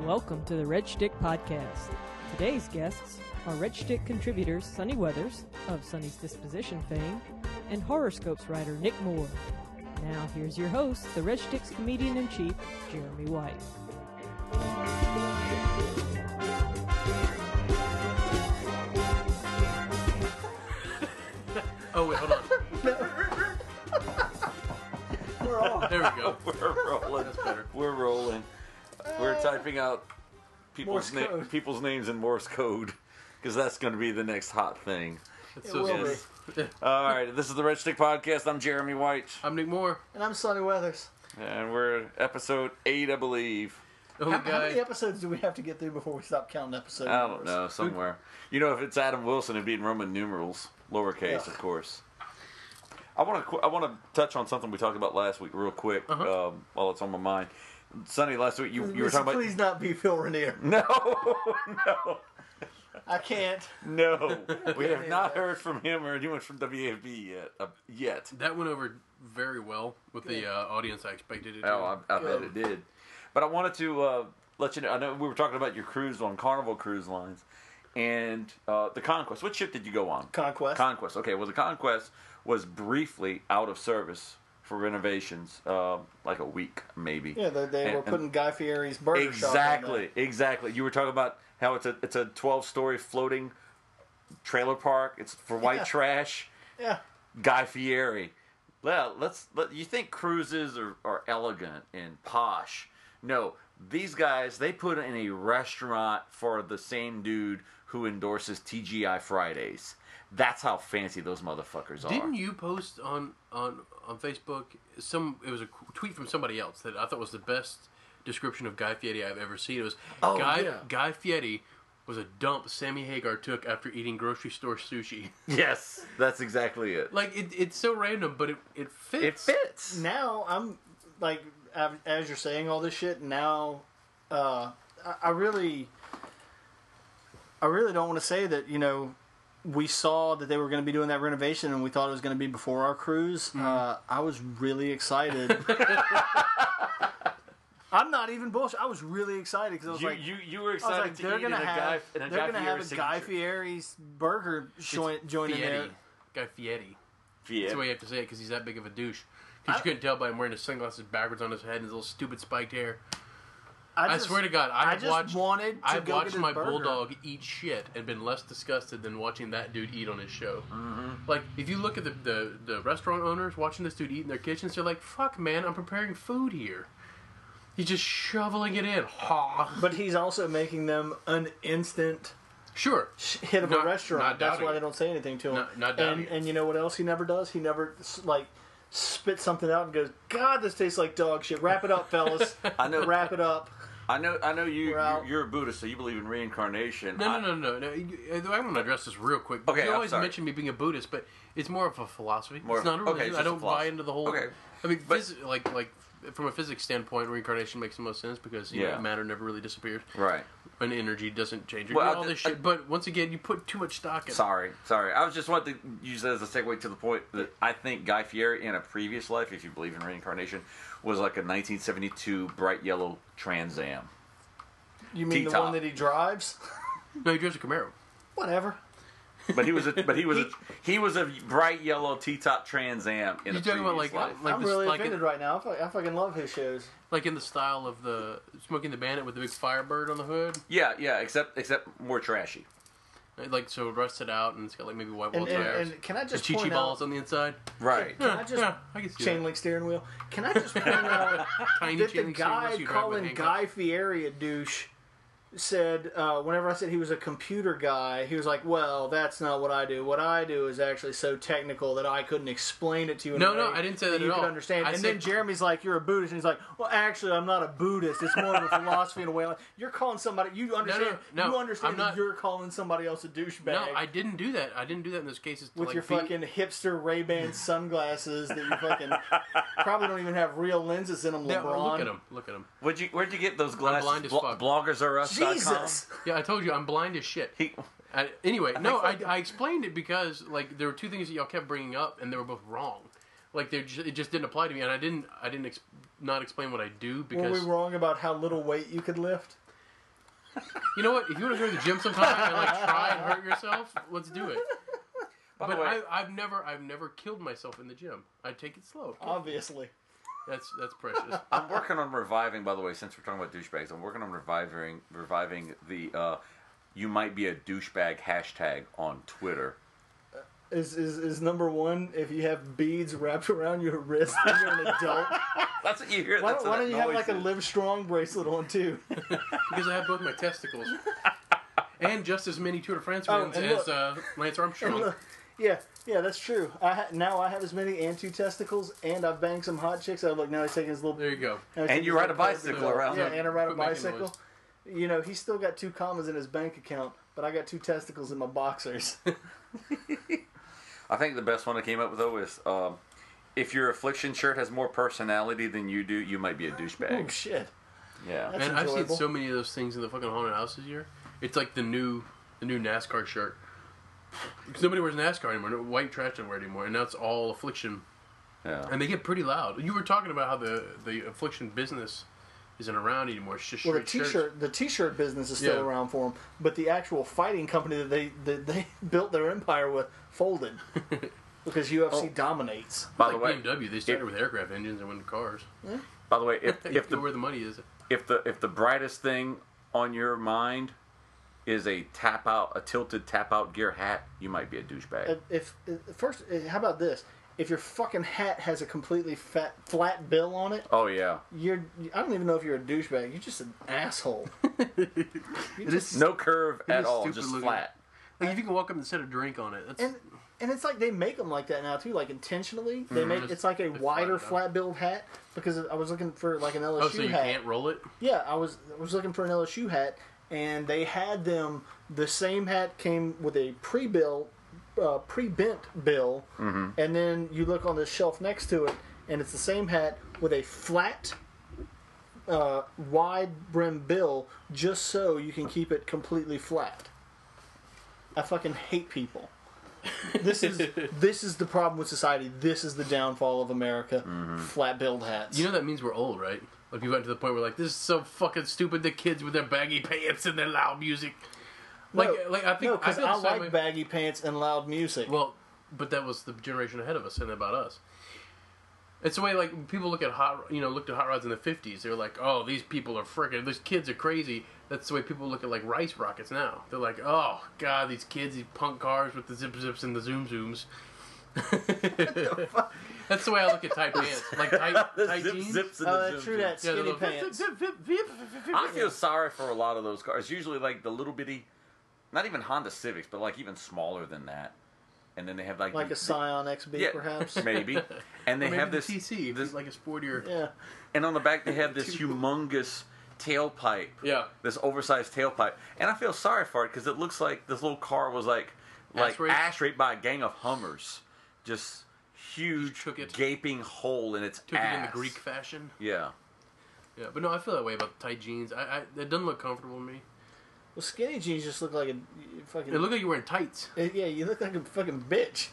welcome to the Red Shtick Podcast. Today's guests are Red Shtick contributors Sonny Weathers, of Sonny's Disposition fame, and Horoscopes writer Nick Moore. Now here's your host, the Red Shtick's comedian-in-chief, Jeremy White. Oh, wait, hold on. We're on. There we go. We're rolling. That's better. We're rolling. We're typing out people's Morse code. names in Morse code because that's going to be the next hot thing. That's It so will good. All right, this is the Red Stick Podcast. I'm Jeremy White, I'm Nick Moore. And I'm Sonny Weathers. and we're at episode 8, I believe. Oh, How many guy. episodes do we have to get through before we stop counting episodes? I don't know, somewhere. You know, if it's Adam Wilson, it'd be in Roman numerals, lowercase, Yeah. of course. I want to touch on something we talked about last week real quick while it's on my mind. Sonny, last week you were talking about... Please not be Phil Rainier. No, I can't. no. We have not heard from him or anyone from WAFB yet. That went over very well with the audience I expected it to. Oh, I bet it did. But I wanted to let you know, I know we were talking about your cruise on Carnival Cruise Lines and the Conquest. What ship did you go on? Conquest. Conquest. Okay, well, the Conquest was briefly out of service for renovations, like a week, maybe. Yeah, they were putting Guy Fieri's burger shop in Exactly. You were talking about how it's a 12-story floating trailer park. It's for white trash. there. Guy Fieri. Well, you think cruises are elegant and posh. No, these guys, they put in a restaurant for the same dude who endorses TGI Fridays. That's how fancy those motherfuckers are. Didn't you post on Facebook it was a tweet from somebody else that I thought was the best description of Guy Fieri I've ever seen. It was Guy Fieri was a dump Sammy Hagar took after eating grocery store sushi. Yes, that's exactly it. Like it's so random, but it fits. It fits. Now, I'm, like, as you're saying all this shit, now, I really don't want to say that, you know, we saw that they were going to be doing that renovation and we thought it was going to be before our cruise. I was really excited. I'm not even bullshit. I was really excited because I was like, you were excited to they're eat in gonna have a Guy signature. Fieri's burger joint in there. Guy Fieri. Fieri. That's the way you have to say it because he's that big of a douche. Because you couldn't tell by him wearing his sunglasses backwards on his head and his little stupid spiked hair. I swear to God, I've watched my burger. bulldog eat shit and been less disgusted than watching that dude eat on his show. Mm-hmm. Like, if you look at the restaurant owners watching this dude eat in their kitchens, they're like, fuck, man, I'm preparing food here. He's just shoveling it in. But he's also making them an instant Sure. hit of a restaurant. Not That's doubting why it. they don't say anything to him. Not doubting it. And you know what else he never does? He never, like, spits something out and goes, God, this tastes like dog shit. Wrap it up, fellas. I know. Wrap it up. I know We're out. you're a Buddhist, so you believe in reincarnation. No. I want to address this real quick. Okay, you I'm always sorry. mention me being a Buddhist, but it's more of a philosophy. More It's not a of- okay, religion. it's I just a don't buy philosophy. into the whole... Okay. I mean, But- like from a physics standpoint, reincarnation makes the most sense because you know, matter never really disappears. Right. And energy doesn't change. Well, All this shit. But once again, you put too much stock in it. Sorry. I was just wanting to use that as a segue to the point that I think Guy Fieri in a previous life, if you believe in reincarnation, was like a 1972 bright yellow Trans Am. You mean the T-top. one that he drives? No, he drives a Camaro. Whatever. But he was a bright yellow T-top Trans Am in You a talking previous about life. I'm really offended right now. I fucking love his shows. like in the style of the Smoking the Bandit with the big Firebird on the hood? Yeah, except more trashy. Like, so rusted out and it's got like maybe white wall And, tires. and can I The just Chi-Chi point balls out... on the inside. Right. Can I just... I can see Chain that. link steering wheel. Can I just point out Tiny that chain the link steering wheels guy you drive with calling handcuffs. Guy Fieri a douche said, whenever I said he was a computer guy, he was like, well, that's not what I do. What I do is actually so technical that I couldn't explain it to you in a way I didn't say that you at could all. understand. I And said- then Jeremy's like, you're a Buddhist. And he's like, well, actually, I'm not a Buddhist. It's more of a philosophy in a way. Like, you're calling somebody, you understand, no, you understand I'm that not- you're calling somebody else a douchebag. No, I didn't do that. I didn't do that in those cases. To with like your be- fucking hipster Ray-Ban sunglasses that you fucking probably don't even have real lenses in them, Yeah, LeBron. look at him. Where'd you get those glasses? blind as fuck. BloggersRUs.com? Jesus! Yeah, I told you I'm blind as shit. Anyway, I explained it because like there were two things that y'all kept bringing up, and they were both wrong. Like it just didn't apply to me, and I didn't not explain what I do Were because we wrong about how little weight you could lift? You know what? If you want to go to the gym sometime and like try and hurt yourself, let's do it. By But the way, I've never killed myself in the gym. I take it slow. Obviously. That's precious. I'm working on reviving. By the way, since we're talking about douchebags, I'm working on reviving the "you might be a douchebag" hashtag on Twitter. Is number one if you have beads wrapped around your wrist and you're an adult? That's what you hear. Why That's don't, what why don't that you have noise like a is. Live Strong bracelet on too? Because I have both my testicles. And just as many Tour de France Oh, wins and as look. Lance Armstrong. Look, yeah, that's true. Now I have as many and 2 testicles, and I've banged some hot chicks. Oh, look, now he's taking his little. There you go. now he's And taking you his ride a little bicycle carpet around. Yeah, and I ride a Quit making bicycle. noise. You know, he's still got 2 commas in his bank account, but I got 2 testicles in my boxers. I think the best one I came up with though is if your Affliction shirt has more personality than you do, you might be a douchebag. Oh shit! Yeah. That's Man, I've seen enjoyable. so many of those things in the fucking haunted house this year. It's like the new NASCAR shirt. Because nobody wears NASCAR anymore. No, white trash don't wear it anymore, and now it's all Affliction. Yeah. And they get pretty loud. You were talking about how the Affliction business isn't around anymore. It's just Well, the straight shirts. t-shirt business is still Yeah. around for them, but the actual fighting company that they built their empire with folded because UFC dominates. By Like the way, BMW, they started with aircraft engines and went to cars. by the way, if Where the money is. if the brightest thing on your mind is a tilted tap out gear hat, you might be a douchebag. How about this? If your fucking hat has a completely flat bill on it, Oh yeah. I don't even know if you're a douchebag. You're just an asshole. You're just, No curve It at is all, stupid just looking. flat. Like if you can walk up and set a drink on it, that's and it's like they make them like that now too, like intentionally. They make it's like a wider flat billed hat because I was looking for like an LSU oh, so you hat. can't roll it. Yeah, I was looking for an LSU hat, and they had them. The same hat came with a pre-bent bill, and then you look on the shelf next to it, and it's the same hat with a flat, wide brim bill, just so you can keep it completely flat. I fucking hate people. This is the problem with society. This is the downfall of America. Flat billed hats. You know that means we're old, right? Like we went to the point where like this is so fucking stupid. The kids with their baggy pants and their loud music. Like I think because feel the I same like way. baggy pants and loud music. Well, but that was the generation ahead of us saying about us. It's the way like people looked at hot rods in the 50s. They were like, oh, these people are freaking. These kids are crazy. That's the way people look at like rice rockets now. They're like, oh god, these kids, these punk cars with the zip zips and the zoom zooms. That's the way I look at tight pants, like tight jeans. Zips and Oh, the that's zoom true. That Yeah, the skinny little pants. I feel sorry for a lot of those cars. Usually, like the little bitty, not even Honda Civics, but like even smaller than that. And then they have like Like a Scion XB, yeah, perhaps. maybe. And they Maybe have the this TC, this, like a sportier. Yeah. and on the back they have this humongous tailpipe. Yeah. This oversized tailpipe, and I feel sorry for it because it looks like this little car was like ash raped by a gang of Hummers, just huge took it. gaping hole in its Took ass. it in the Greek fashion. Yeah. Yeah, but no, I feel that way about the tight jeans. It doesn't look comfortable to me. Well, skinny jeans just look like a fucking. It look like you're wearing tights. Yeah, you look like a fucking bitch.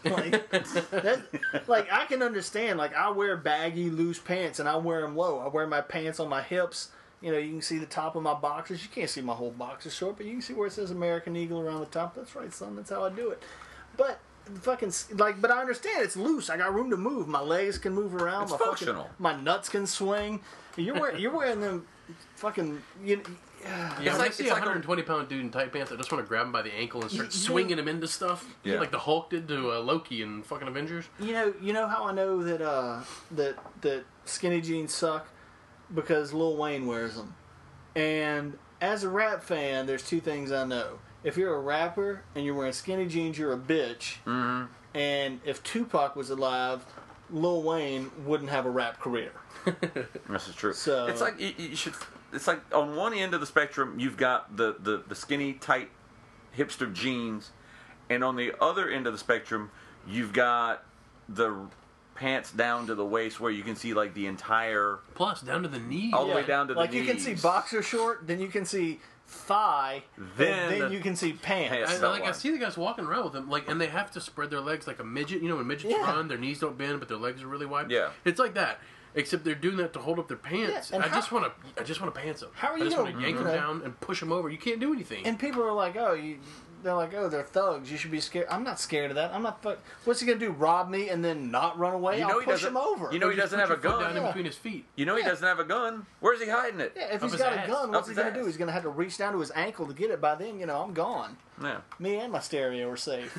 Like I can understand. Like I wear baggy, loose pants, and I wear them low. I wear my pants on my hips. You know, you can see the top of my boxers. You can't see my whole boxer short, but you can see where it says American Eagle around the top. That's right, son. That's how I do it. But fucking but I understand it's loose. I got room to move. My legs can move around. It's my functional. My nuts can swing. You're wearing them fucking. Yeah, It's when like- I see it's a like a- 120-pound dude in tight pants, I just want to grab him by the ankle and start You know- swinging him into stuff. Yeah. Like the Hulk did to Loki in fucking Avengers. You know how I know that that skinny jeans suck because Lil Wayne wears them. And as a rap fan, there's 2 things I know. If you're a rapper and you're wearing skinny jeans, you're a bitch. Mm-hmm. And if Tupac was alive, Lil Wayne wouldn't have a rap career. This is true. So- it's like you should. It's like on one end of the spectrum, you've got the skinny, tight, hipster jeans, and on the other end of the spectrum, you've got the pants down to the waist where you can see like the entire Plus, down to the knees. all the way down to the like knees. you can see boxer short, then you can see thigh, Then and then the- you can see pants. Pants. I see the guys walking around with them, like, and they have to spread their legs like a midget. You know, when midgets Yeah. run, their knees don't bend, but their legs are really wide. Yeah. It's like that. Except they're doing that to hold up their pants. Yeah, and I just want to pants them. How are you I just want to gonna, yank them down and push them over. You can't do anything. And people are like, they're thugs. You should be scared. I'm not scared of that. I'm not. What's he gonna do? Rob me and then not run away? You know I'll he push doesn't- him over. You know he doesn't have a gun. Down in between his feet. You know he doesn't have a gun. Where's he hiding it? Yeah, if Up he's his got ass. a gun, what's Up he his gonna do? ass. He's gonna have to reach down to his ankle to get it. By then, I'm gone. Yeah. Me and my stereo are safe.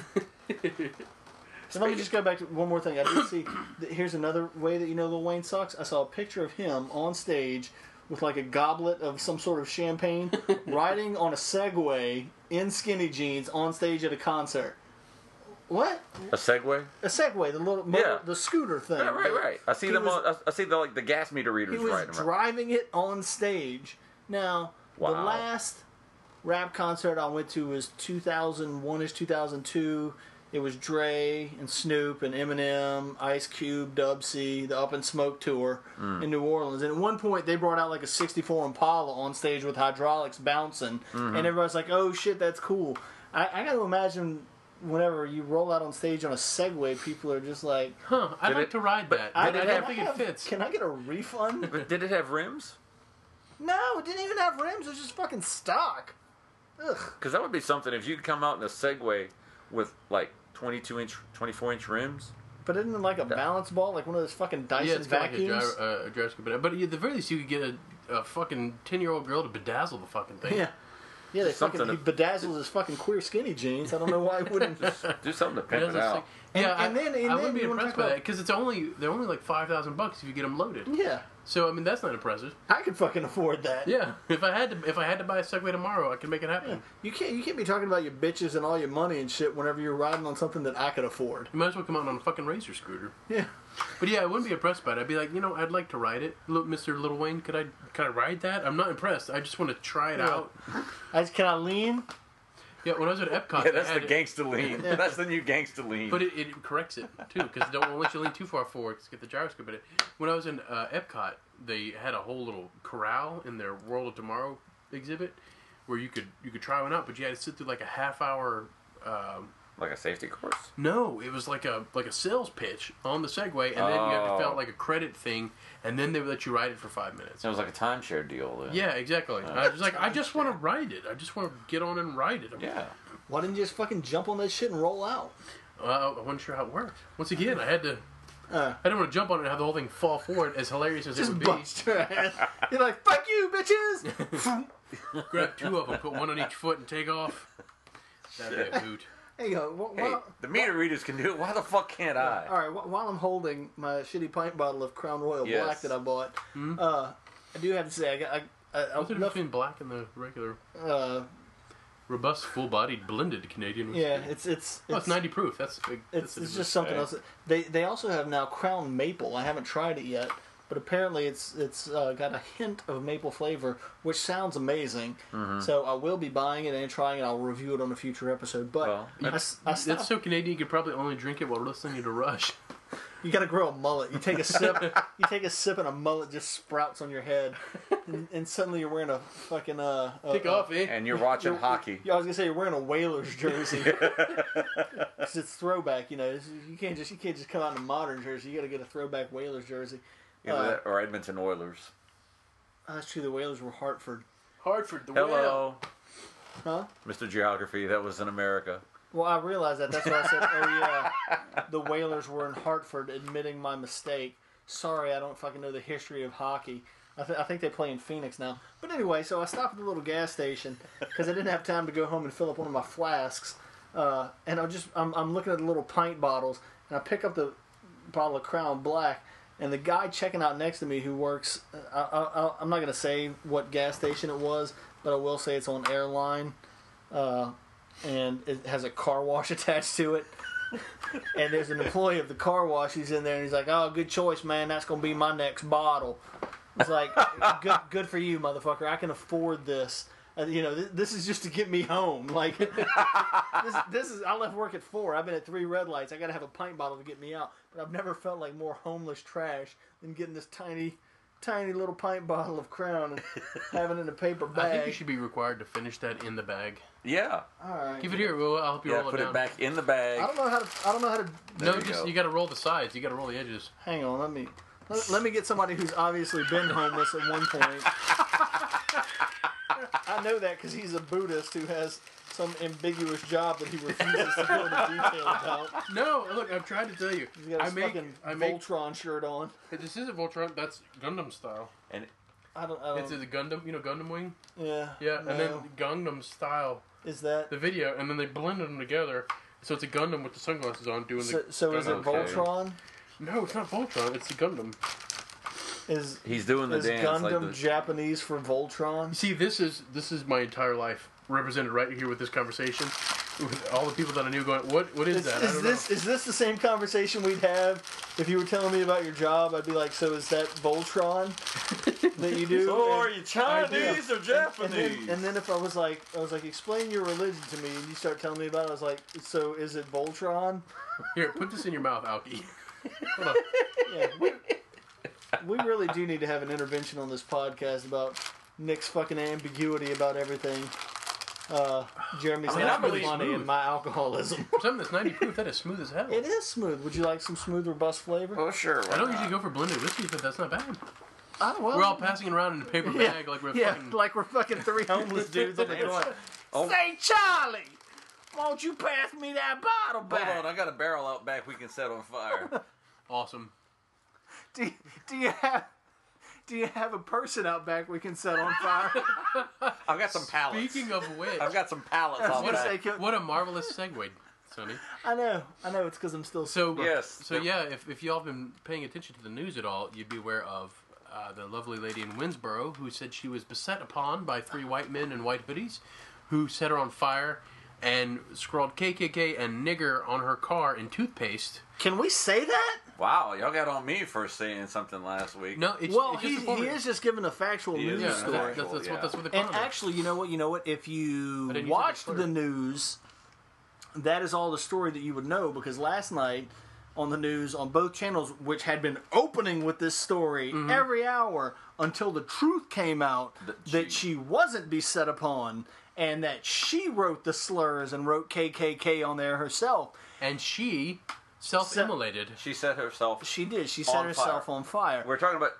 So let me just go back to one more thing. I did see. Here's another way that you know Lil Wayne sucks. I saw a picture of him on stage with like a goblet of some sort of champagne, riding on a Segway in skinny jeans on stage at a concert. What? A Segway? A Segway, the little the scooter thing. Yeah, right. I see He them. was- I see the gas meter readers He was riding around. driving it on stage. Now, the Wow. last rap concert I went to was 2001-ish, 2002. It was Dre and Snoop and Eminem, Ice Cube, Dub C, the Up in Smoke tour in New Orleans. And at one point, they brought out like a '64 Impala on stage with hydraulics bouncing, and everybody's like, "Oh shit, that's cool." I got to imagine whenever you roll out on stage on a Segway, people are just like, Huh? I'd Did like it- to ride that. I But I don't don't think it fits. Can I get a refund? But did it have rims? No, it didn't even have rims. It was just fucking stock. Ugh. Because that would be something if you could come out in a Segway with like 22-inch, 24-inch rims. But isn't it like a balance ball, like one of those fucking Dyson Yeah, it's got vacuums? like a gyroscope. But at the very least, you could get a fucking 10-year-old girl to bedazzle the fucking thing. Yeah. Yeah, they Something fucking he bedazzles his fucking queer skinny jeans. I don't know why he wouldn't. Do something to pimp it Bedazzle out. stick. Yeah, And then I wouldn't be you wanna impressed talk by that about- because they're only like $5,000 if you get them loaded. Yeah, So I mean that's not impressive. I could fucking afford that. Yeah, if I had to buy a Segway tomorrow, I could make it happen. You can't be talking about your bitches and all your money and shit whenever you're riding on something that I could afford. You might as well come out on a fucking Razor scooter. Yeah. But yeah, I wouldn't be impressed by it. I'd be like, I'd like to ride it, Mr. Lil Wayne. Can I ride that? I'm not impressed. I just want to try it out. Can I lean? Yeah, when I was at Epcot, Yeah, that's they the had gangsta lean. That's the new gangsta lean. But it corrects it too, because don't let you lean too far forward to get the gyroscope in it. When I was in Epcot, they had a whole little corral in their World of Tomorrow exhibit where you could try one out, but you had to sit through like a half-hour. Like a safety course? No, it was like a sales pitch on the Segway, and then you had to fill out like a credit thing, and then they would let you ride it for 5 minutes. It was like a timeshare deal then. Yeah, exactly. I was like, I just want to ride it. I just want to get on and ride it. Yeah. Why didn't you just fucking jump on that shit and roll out? I wasn't sure how it worked. Once again, I didn't want to jump on it and have the whole thing fall forward, as hilarious as it Just would be. bust your ass. You're like, fuck you, bitches! Grab two of them, put one on each foot, and take off. That'd be a hoot. There you go. Hey, the meter readers can do it. Why the fuck can't I? All right, while I'm holding my shitty pint bottle of Crown Royal Yes. Black that I bought, I do have to say, What's the difference between black and the regular robust, full-bodied, blended Canadian whiskey? yeah, it's 90 proof. That's big. it's that's just something else. They also have now Crown Maple. I haven't tried it yet, but apparently it's got a hint of maple flavor, which sounds amazing. So I will be buying it and trying it. I'll review it on a future episode. But Well, I That's stopped. so Canadian. You could probably only drink it while listening to Rush. You got to grow a mullet. You take a sip. You take a sip, and a mullet just sprouts on your head, and suddenly you're wearing a fucking Kick off, eh? And you're watching hockey. Yeah, I was gonna say you're wearing a Whalers jersey. 'Cause it's throwback, You can't just come out in a modern jersey. You got to get a throwback Whalers jersey. Either that or Edmonton Oilers. That's true. The Whalers were Hartford. Hartford, the whale. Hello, Huh? Mr. Geography. That was in America. Well, I realized that. That's why I said, oh yeah, the Whalers were in Hartford, admitting my mistake. Sorry, I don't fucking know the history of hockey. I think they play in Phoenix now. But anyway, so I stopped at the little gas station because I didn't have time to go home and fill up one of my flasks. And I'm looking at the little pint bottles, and I pick up the bottle of Crown Black, and the guy checking out next to me who works, I'm not going to say what gas station it was, but I will say it's on Airline. And it has a car wash attached to it. And there's an employee of the car wash. He's in there, and he's like, "Oh, good choice, man. That's gonna be my next bottle." It's like, good for you, motherfucker. I can afford this. This is just to get me home. Like, this is. I left work at 4. I've been at 3 red lights. I got to have a pint bottle to get me out. But I've never felt like more homeless trash than getting this tiny little pint bottle of Crown and having it in a paper bag. I think you should be required to finish that in the bag. Yeah. All right. Give it here. I'll help you Yeah, roll put it down. it back in the bag. I don't know how to. There No, you go. you got to roll the sides. You got to roll the edges. Hang on. Let me get somebody who's obviously been homeless at one point. I know that because he's a Buddhist who has some ambiguous job that he refuses to go into detail about. No, look, I've tried to tell you. He's got his fucking Voltron shirt on. This isn't Voltron. That's Gundam style. And I don't. It's a Gundam, Gundam Wing. Yeah. Yeah, no. and then Gundam style. Is that the video? And then they blended them together, so it's a Gundam with the sunglasses on doing the. So is it Voltron? No, it's not Voltron. It's the Gundam. He's doing the dance Gundam like the... Japanese for Voltron? See, this is my entire life represented right here with this conversation. With all the people that I knew going, what is that? I don't know. Is this the same conversation we'd have if you were telling me about your job? I'd be like, so is that Voltron that you do? So are you Chinese or Japanese? And then if I was like, explain your religion to me, and you start telling me about it, I was like, so is it Voltron? Here, put this in your mouth, Alki. Hold on. Yeah, we really do need to have an intervention on this podcast about Nick's fucking ambiguity about everything. Jeremy's not really funny smooth. and my alcoholism. Something that's 90 proof, that is smooth as hell. It is smooth. Would you like some smooth, robust flavor? Oh, sure. I don't usually go for blended whiskey, but that's not bad. Well, We're all passing it around in a paper bag like we're fucking... like we're fucking three homeless dudes on the corner. Say, Charlie, won't you pass me that bottle back? Hold on, I got a barrel out back we can set on fire. Awesome. Do you have a person out back we can set on fire? I've got some pallets. Speaking of which... I've got some pallets on back. What a marvelous segue, Sonny. I know. It's because I'm still sober. So yeah, if y'all have been paying attention to the news at all, you'd be aware of the lovely lady in Winsboro who said she was beset upon by 3 white men in white hoodies who set her on fire and scrawled KKK and nigger on her car in toothpaste. Can we say that? Wow, y'all got on me for saying something last week. No, it's he is just giving a factual news story. That's what they And actually, you know what? If you watched the news, that is all the story that you would know, because last night on the news on both channels, which had been opening with this story every hour until the truth came out that she wasn't beset upon and that she wrote the slurs and wrote KKK on there herself. And she self-immolated. She set herself. She did. She set herself on fire. We're talking about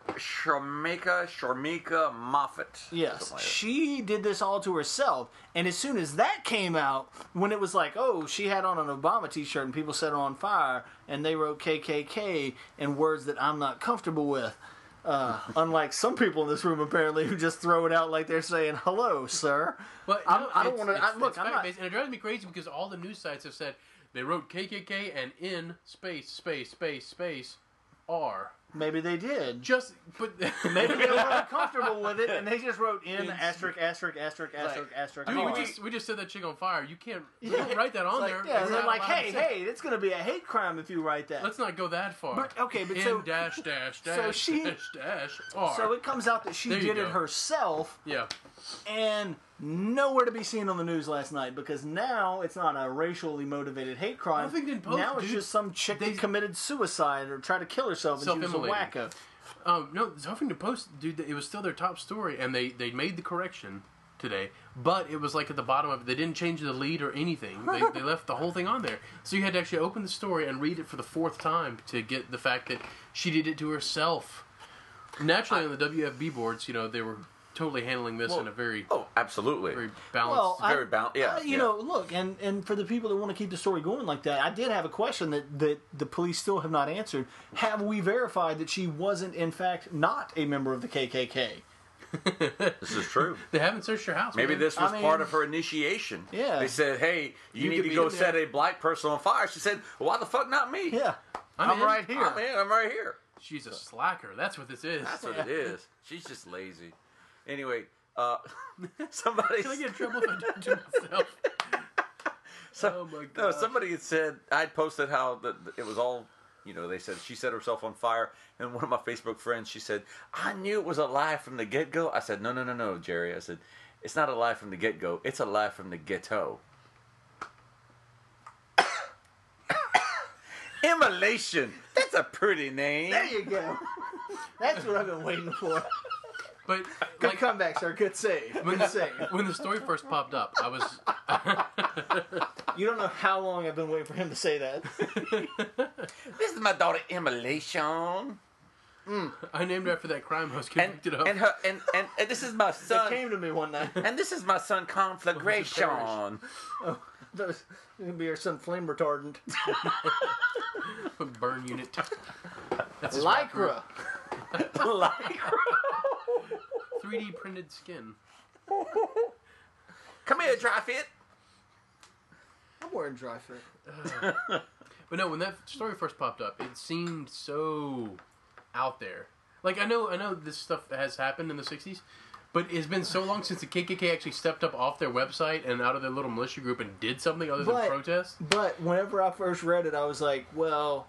Sharmika Moffat. Yes, she did this all to herself. And as soon as that came out, when it was like, oh, she had on an Obama t-shirt and people set her on fire, and they wrote KKK and words that I'm not comfortable with. Unlike some people in this room, apparently, who just throw it out like they're saying, hello, sir. But I don't want to... Look, I'm not... And it drives me crazy because all the news sites have said they wrote KKK and in space R. Maybe they did. Maybe they weren't comfortable with it, and they just wrote in asterisk. Dude, we just set that chick on fire. You don't write that on there. Yeah, they're like, hey, it's going to be a hate crime if you write that. Let's not go that far. But so dash R. So it comes out that she did it herself. Yeah. And nowhere to be seen on the news last night, because now it's not a racially motivated hate crime. Now it's just some chick that committed suicide or tried to kill herself, and she was a wacko. No, the Huffington Post, dude, it was still their top story, and they made the correction today, but it was like at the bottom of it. They didn't change the lead or anything. They left the whole thing on there. So you had to actually open the story and read it for the 4th time to get the fact that she did it to herself. Naturally, on the WFB boards, they were totally handling this in a very absolutely very balanced, very balanced. Yeah, you know, look, and for the people that want to keep the story going like that, I did have a question that the police still have not answered. Have we verified that she wasn't in fact not a member of the KKK? This is true. They haven't searched your house. Maybe this was part of her initiation. Yeah. They said, "Hey, you need to go set a black person on fire." She said, well, "Why the fuck not me? Yeah, I'm right here. I'm right here." She's a slacker. That's what this is. That's what it is. She's just lazy. Anyway, somebody... Can I get in trouble if I do it to myself? Oh my God. No, somebody had said... I'd posted how it was all... they said she set herself on fire. And one of my Facebook friends, she said, I knew it was a lie from the get-go. I said, no, Jerry. I said, it's not a lie from the get-go. It's a lie from the ghetto. Immolation. That's a pretty name. There you go. That's what I've been waiting for. But good comeback, sir. Good save. When the story first popped up, I was... You don't know how long I've been waiting for him to say that. This is my daughter, Immolation. I named her after that crime host convicted of. And this is my It son. came to me one night. And this is my son, Conflagration. Oh, that was gonna be her son, flame retardant. Burn unit. That's his rap group. Lycra. 3D printed skin. Come here, dry fit. I'm wearing dry fit. But no, when that story first popped up, it seemed so out there. Like I know this stuff has happened in the '60s, but it's been so long since the KKK actually stepped up off their website and out of their little militia group and did something other than protest. But whenever I first read it, I was like, well,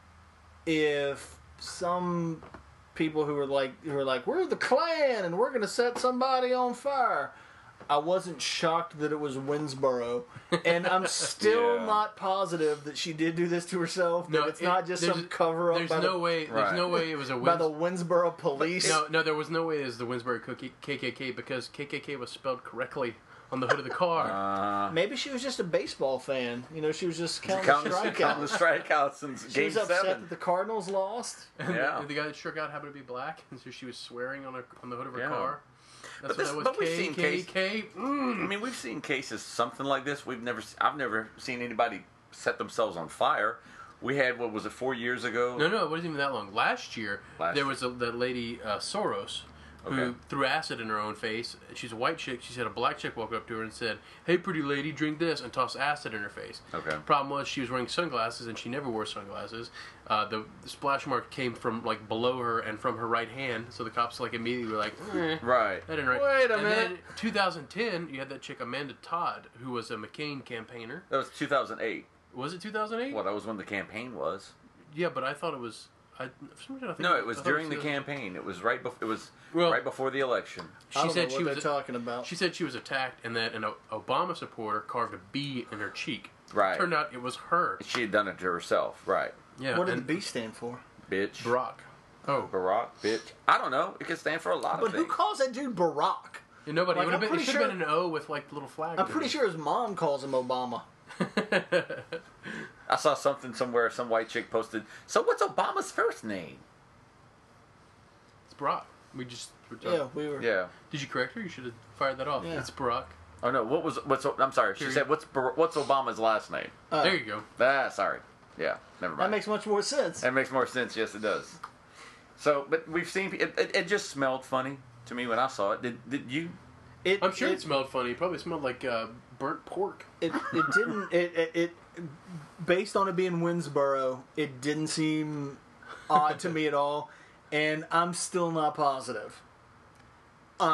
if some people who were like, we're the Klan and we're going to set somebody on fire, I wasn't shocked that it was Winsboro, and I'm still not positive that she did do this to herself. That it's not just some cover up. There's no way it was by the Winsboro police. No, there was no way it was the Winsboro KKK because KKK was spelled correctly on the hood of the car. Maybe she was just a baseball fan. You know, she was just counting the strikeouts since She Game was upset 7. that the Cardinals lost. And the guy that struck out happened to be black, and so she was swearing on the hood of her car. That's But we've seen KKK. I mean, we've seen cases something like this. I've never seen anybody set themselves on fire. We had, 4 years ago? No, it wasn't even that long. Last year, there was that lady Soros who threw acid in her own face. She's a white chick. She said a black chick walked up to her and said, "Hey, pretty lady, drink this," and tossed acid in her face. Okay. Problem was she was wearing sunglasses, and she never wore sunglasses. The splash mark came from below her and from her right hand, so the cops immediately were like, right. That didn't right. Wait a and minute. then 2010, you had that chick Amanda Todd, who was a McCain campaigner. That was 2008. Was it 2008? Well, that was when the campaign was. Yeah, but I thought it was. For some reason, It was during the campaign. It was right before. Right before the election. I don't know what they're talking about. She said she was attacked, and that an Obama supporter carved a bee in her cheek. Right. Turned out it was her. She had done it to herself. Right. Yeah. What did the B stand for? Bitch. Barack. Oh, Barack. Bitch. I don't know. It could stand for a lot of But things. who calls that dude Barack? Yeah, nobody. Like, It should have been an O with the little flag. I'm pretty sure his mom calls him Obama. I saw something somewhere. Some white chick posted. So what's Obama's first name? It's Barack. We were. Yeah. Did you correct her? You should have fired that off. Yeah. It's Barack. Oh no. I'm sorry. She said what's Obama's last name? There you go. Sorry. Yeah. Never mind. That makes much more sense. That makes more sense. Yes, it does. So, but we've seen it just smelled funny to me when I saw it. Did you? I'm sure it smelled funny. It probably smelled like burnt pork. It didn't. It based on it being Winsboro, it didn't seem odd to me at all. And I'm still not positive. The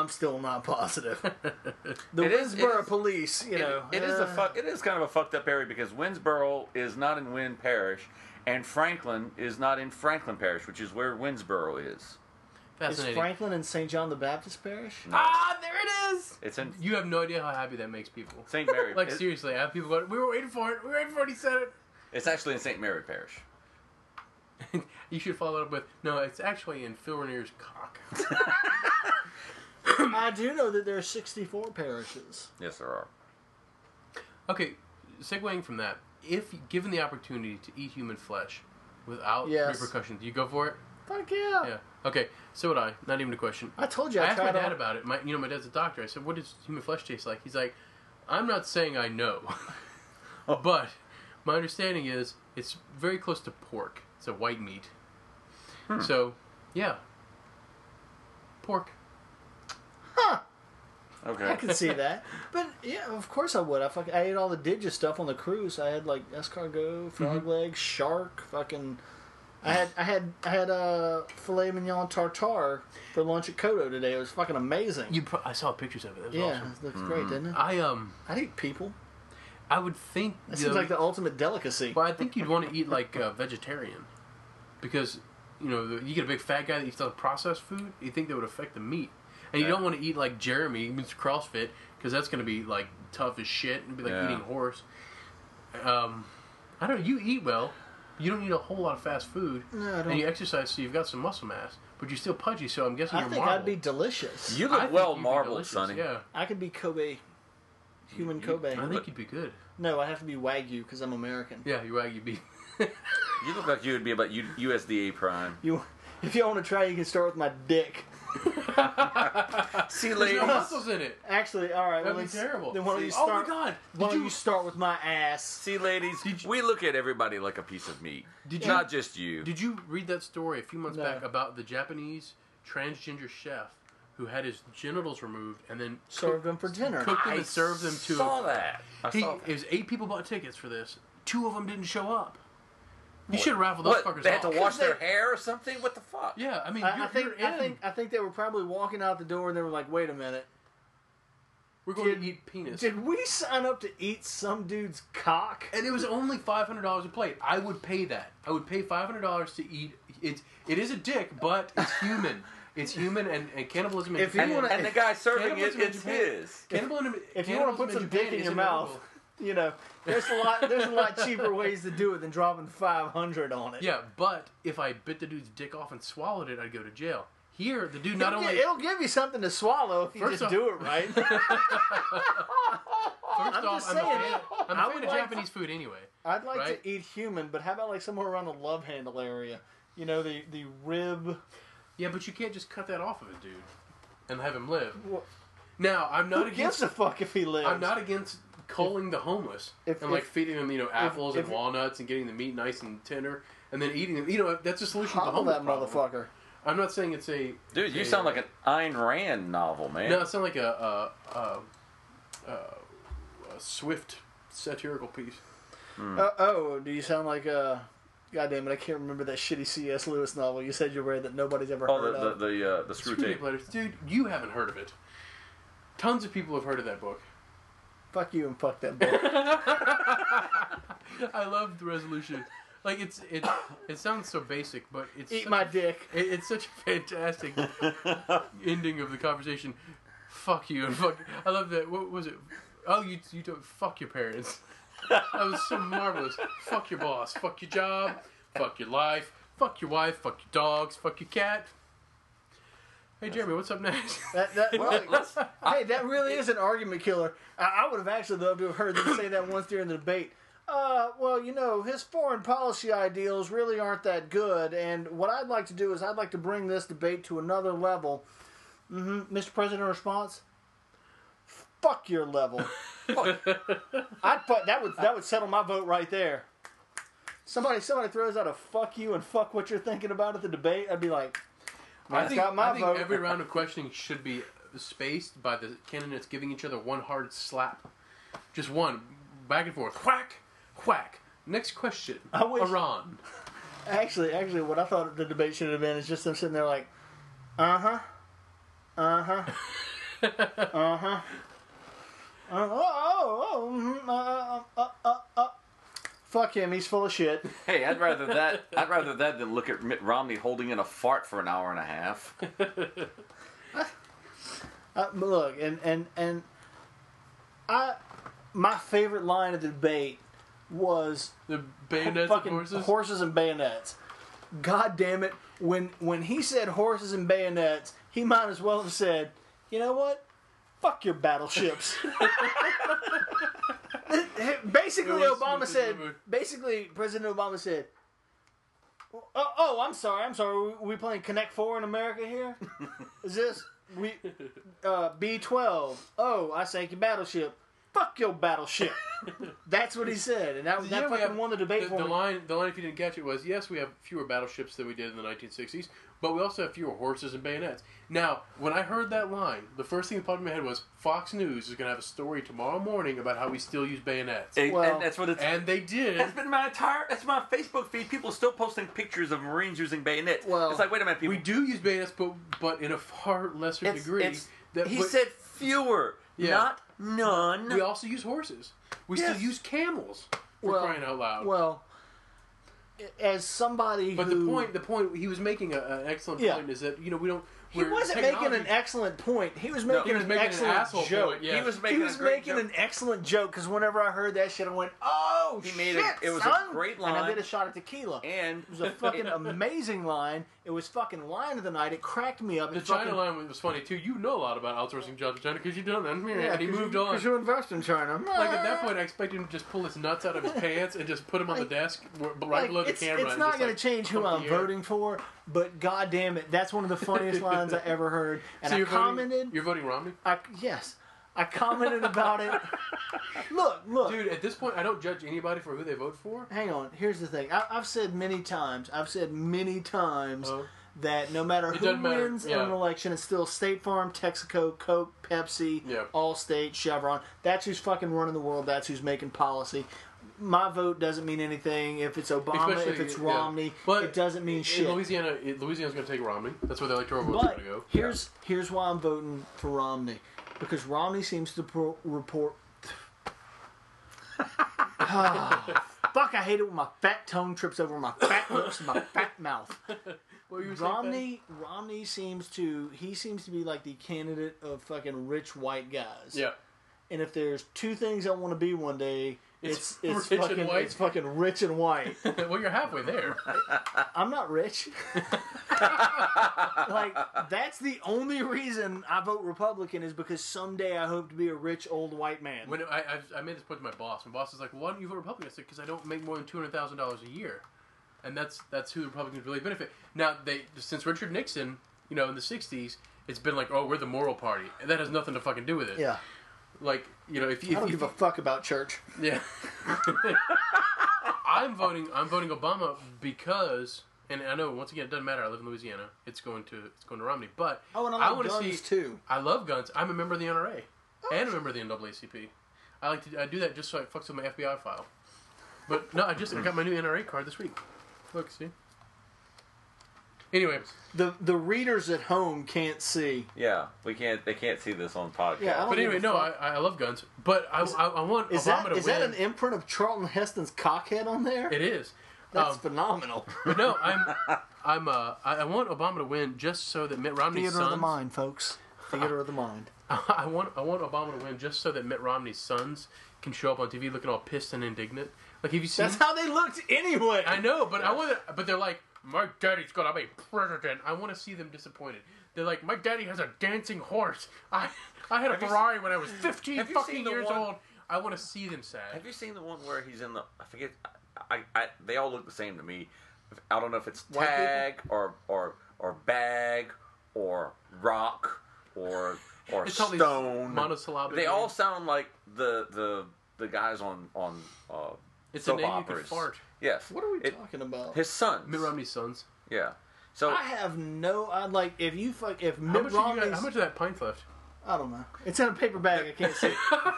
Winsboro police, It is kind of a fucked up area because Winsboro is not in Wynn Parish, and Franklin is not in Franklin Parish, which is where Winsboro is. Is Fascinating. Franklin in St. John the Baptist Parish? No. There it is. It's in You have no idea how happy that makes people. St. Mary. Seriously, I have people going, we were waiting for it. He said it. It's actually in St. Mary Parish. You should follow it up with, no, it's actually in Phil Rainier's cock. I do know that there are 64 parishes. Yes, there are. Okay, segueing from that, if given the opportunity to eat human flesh without repercussions, you go for it? Fuck yeah. Yeah. Okay, so would I. Not even a question. I told you I I asked my tried dad about it. My dad's a doctor. I said, what does human flesh taste like? He's like, I'm not saying I know. But my understanding is it's very close to pork. It's a white meat. So, yeah. Pork. Huh. Okay. I can see that. But yeah, of course I would. I ate all the Digis stuff on the cruise. I had escargot, frog legs, shark, fucking. I had filet mignon tartare for lunch at Kodo today. It was fucking amazing. I saw pictures of it. It was yeah, awesome. it looks great, didn't it? I'd eat people. I would think That seems like the ultimate delicacy. Well, I think you'd want to eat vegetarian, because you get a big fat guy that eats processed food. You think that would affect the meat, and you don't want to eat like Jeremy, Mr. CrossFit, because that's going to be tough as shit and be like eating horse. I don't know. You eat well. You don't eat a whole lot of fast food, no, I don't. and you exercise, so you've got some muscle mass, but you're still pudgy. So I'm guessing I you're think marbled. I'd be delicious. You I look think well you'd be marbled, delicious, Sonny. Yeah, I could be Kobe, human Kobe. I think you'd be good. No, I have to be Wagyu because I'm American. Yeah, you Wagyu beef. You look like you would be about USDA Prime. You If you want to try, you can start with my dick. See, There's ladies. no muscles in it. Actually, all right. That'd be terrible. Then why don't you Oh start? my God! Why don't you start with my ass? See, ladies, we look at everybody like a piece of meat. Not just you. Did you read that story a few months No. back about the Japanese transgender chef who had his genitals removed and then Served them for dinner. cooked them and served them to? Saw that. I He, saw it that. was 8 people bought tickets for this. 2 of them didn't show up. You should have raffled those What? fuckers They had off. to wash their they- hair or something? What the fuck? Yeah, I mean, I think you're in. I think they were probably walking out the door and they were like, "Wait a minute, We're going to eat penis. did we sign up to eat some dude's cock?" And it was only $500 a plate. I would pay that. I would pay $500 to eat. It is a dick, but it's human. It's human, and cannibalism in If you Japan. wanna- And the guy serving it, Cannibalism in it's Japan- his. Cannibalism, If you want to put some dick in your mouth, you know, there's a lot cheaper ways to do it than dropping 500 on it. Yeah, but if I bit the dude's dick off and swallowed it, I'd go to jail. Here, the dude not only It'll give you something to swallow if you First just off- do it right. first I'm off, just I'm saying, a fan I of would like Japanese food anyway. I'd like Right? to eat human, but how about like somewhere around the love handle area? You know, the rib. Yeah, but you can't just cut that off of a dude and have him live. Wh- Now, I'm not Who gives against. a fuck if he lives? I'm not against culling the homeless and like feeding them, apples if- and walnuts and getting the meat nice and tender, and then eating them. That's a solution to the Hobble homeless that problem. motherfucker. I'm not saying it's a Dude, you sound like an Ayn Rand novel, man. No, it sounds like a swift satirical piece. Do you sound like God damn it, I can't remember that shitty C.S. Lewis novel you said you read that nobody's ever Oh, heard of. the screw tape. Letters. Dude, you haven't heard of it. Tons of people have heard of that book. Fuck you and fuck that book. I love the resolution. Like it sounds so basic, but it's Eat such my a- dick. It's such a fantastic ending of the conversation. Fuck you and fuck. I love that. What was it? Oh, you don't fuck your parents. That was so marvelous. Fuck your boss. Fuck your job. Fuck your life. Fuck your wife. Fuck your dogs. Fuck your cat. Hey Jeremy, what's up next? Hey, that really is an argument killer. I would have actually loved to have heard them say that once during the debate. Well, his foreign policy ideals really aren't that good, and what I'd like to do is I'd like to bring this debate to another level. Mr. President, response? Fuck your level. That would settle my vote right there. Somebody throws out a fuck you and fuck what you're thinking about at the debate, I'd be like, I think vote. every round of questioning should be spaced by the candidates giving each other one hard slap. Just one. Back and forth. Whack! Whack! Next question. I wish- Iran. Actually, what I thought the debate should have been is just them sitting there like, uh-huh. Fuck him, he's full of shit. Hey, I'd rather that than look at Mitt Romney holding in a fart for an hour and a half. Look, and my favorite line of the debate was The bayonets of fucking horses. horses and bayonets. God damn it! When he said horses and bayonets, he might as well have said, "You know what? Fuck your battleships." Basically, It was Obama with said. the- Basically, President Obama said, "Oh, I'm sorry. We playing Connect Four in America here? Is this B-12? Oh, I sank your battleship. Fuck your battleship." That's what he said, and that Yeah, that we fucking have- won the debate for the me. line, if you didn't catch it, was yes, we have fewer battleships than we did in the 1960s, but we also have fewer horses and bayonets. Now, when I heard that line, the first thing that popped in my head was Fox News is going to have a story tomorrow morning about how we still use bayonets, And that's what it's. and they did. That's been that's my Facebook feed. People still posting pictures of Marines using bayonets. Well, it's like, wait a minute, people. We do use bayonets, but in a far lesser degree. He said fewer, Yeah. not none. We also use horses. We Yes. still use camels. For Well, crying out loud. Well, as somebody But who... the point he was making an excellent Yeah. point is that we don't. He wasn't making an excellent point. He was making he was an making an excellent asshole joke. point, yeah. He was He making was a great making joke. an excellent joke because whenever I heard that shit, I went, "Oh He shit!" made it was son!" a great And I line. did a shot of tequila. And It was a fucking amazing line. It was fucking line of the night. It cracked me up. The It China fucking, line was funny too. You know a lot about outsourcing jobs in China because you've done that. Yeah, and he moved on. because you invest in China. Like at that point, I expected him to just pull his nuts out of his pants and just put them on the desk right below the camera. It's and not just, going like, to change who pump I'm the air. voting for, but god damn it, that's one of the funniest lines I ever heard. And So I you're commented. Voting, you're voting Romney? Yes. I commented about it. Look. Dude, at this point, I don't judge anybody for who they vote for. Hang on. Here's the thing. I've said many times. That no matter who wins in an election, it's still State Farm, Texaco, Coke, Pepsi, Allstate, Chevron. That's who's fucking running the world. That's who's making policy. My vote doesn't mean anything if it's Obama, if it's Romney. But it doesn't mean shit. Louisiana's going to take Romney. That's where the electoral vote's going to go. Here's why I'm voting for Romney. Because Romney seems to report... Fuck, I hate it when my fat tongue trips over my fat lips and my fat mouth. Romney seems to be like the candidate of fucking rich white guys. Yeah. And if there's two things I want to be one day, it's rich fucking, and white. it's fucking rich and white. Well, you're halfway there. I'm not rich. Like, that's the only reason I vote Republican is because someday I hope to be a rich old white man. When I made this point to my boss. My boss is like, well, "Why don't you vote Republican?" I said, "Because I don't make more than $200,000 a year." And that's who the Republicans really benefit. Now, since Richard Nixon, in the 60s, it's been like, oh, we're the moral party. And that has nothing to fucking do with it. Yeah. Like, if you... I don't give a fuck about church. Yeah. I'm voting Obama because... And I know, once again, it doesn't matter. I live in Louisiana. It's going to Romney. But and I love guns, too. I love guns. I'm a member of the NRA. And a member of the NAACP. I do that just so I fucks with my FBI file. But, no, I got my new NRA card this week. Look, see? Anyway. The readers at home can't see. Yeah, they can't see this on podcast. Yeah, but anyway, no, I love guns. But I want Obama to win. Is that an imprint of Charlton Heston's cockhead on there? It is. That's phenomenal. But no, I want Obama to win just so that Mitt Romney's Theater sons... of the mind, folks. Theater of the mind. I want Obama to win just so that Mitt Romney's sons can show up on TV looking all pissed and indignant. Like, have you seen? That's how they looked anyway. I know, but but they're like, my daddy's gonna be president. I want to see them disappointed. They're like, my daddy has a dancing horse. I had a Ferrari when I was 15 fucking years old. I want to see them sad. Have you seen the one where he's in the? I forget. They all look the same to me. I don't know if it's Tag or Bag or Rock or Stone. Monosyllabic. They all sound like the guys on it's soap a name operas. you could fart. Yes. What are we talking about? His sons. Mitt Romney's sons. Yeah. So I have no. If Mitt Romney. How much of that pint left? I don't know. It's in a paper bag. I can't see.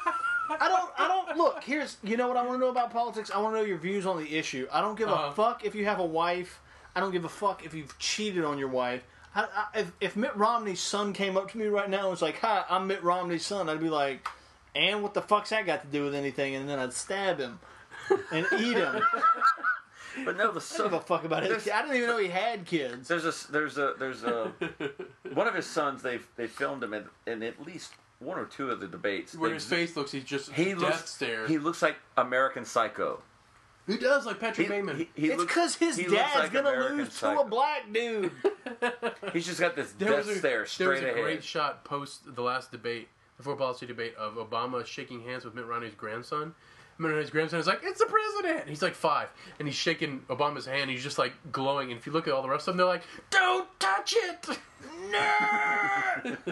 I don't look. You know what I want to know about politics? I want to know your views on the issue. I don't give a fuck if you have a wife. I don't give a fuck if you've cheated on your wife. If Mitt Romney's son came up to me right now and was like, "Hi, I'm Mitt Romney's son," I'd be like, "And what the fuck's that got to do with anything?" And then I'd stab him and eat him. But no, I don't give a fuck about it. I didn't even know he had kids. There's a one of his sons. They filmed him in at least one or two of the debates. Where his face looks, he's just death stare. He looks like American Psycho. He does, like Patrick Bateman. It's because his dad's going to lose to a black dude. He's just got this death stare straight ahead. There was a great shot post the last debate, the foreign policy debate, of Obama shaking hands with Mitt Romney's grandson. Mitt Romney's grandson is like, "It's the president!" And he's like 5. And he's shaking Obama's hand. He's just like glowing. And if you look at all the rest of them, they're like, "Don't touch it! No!"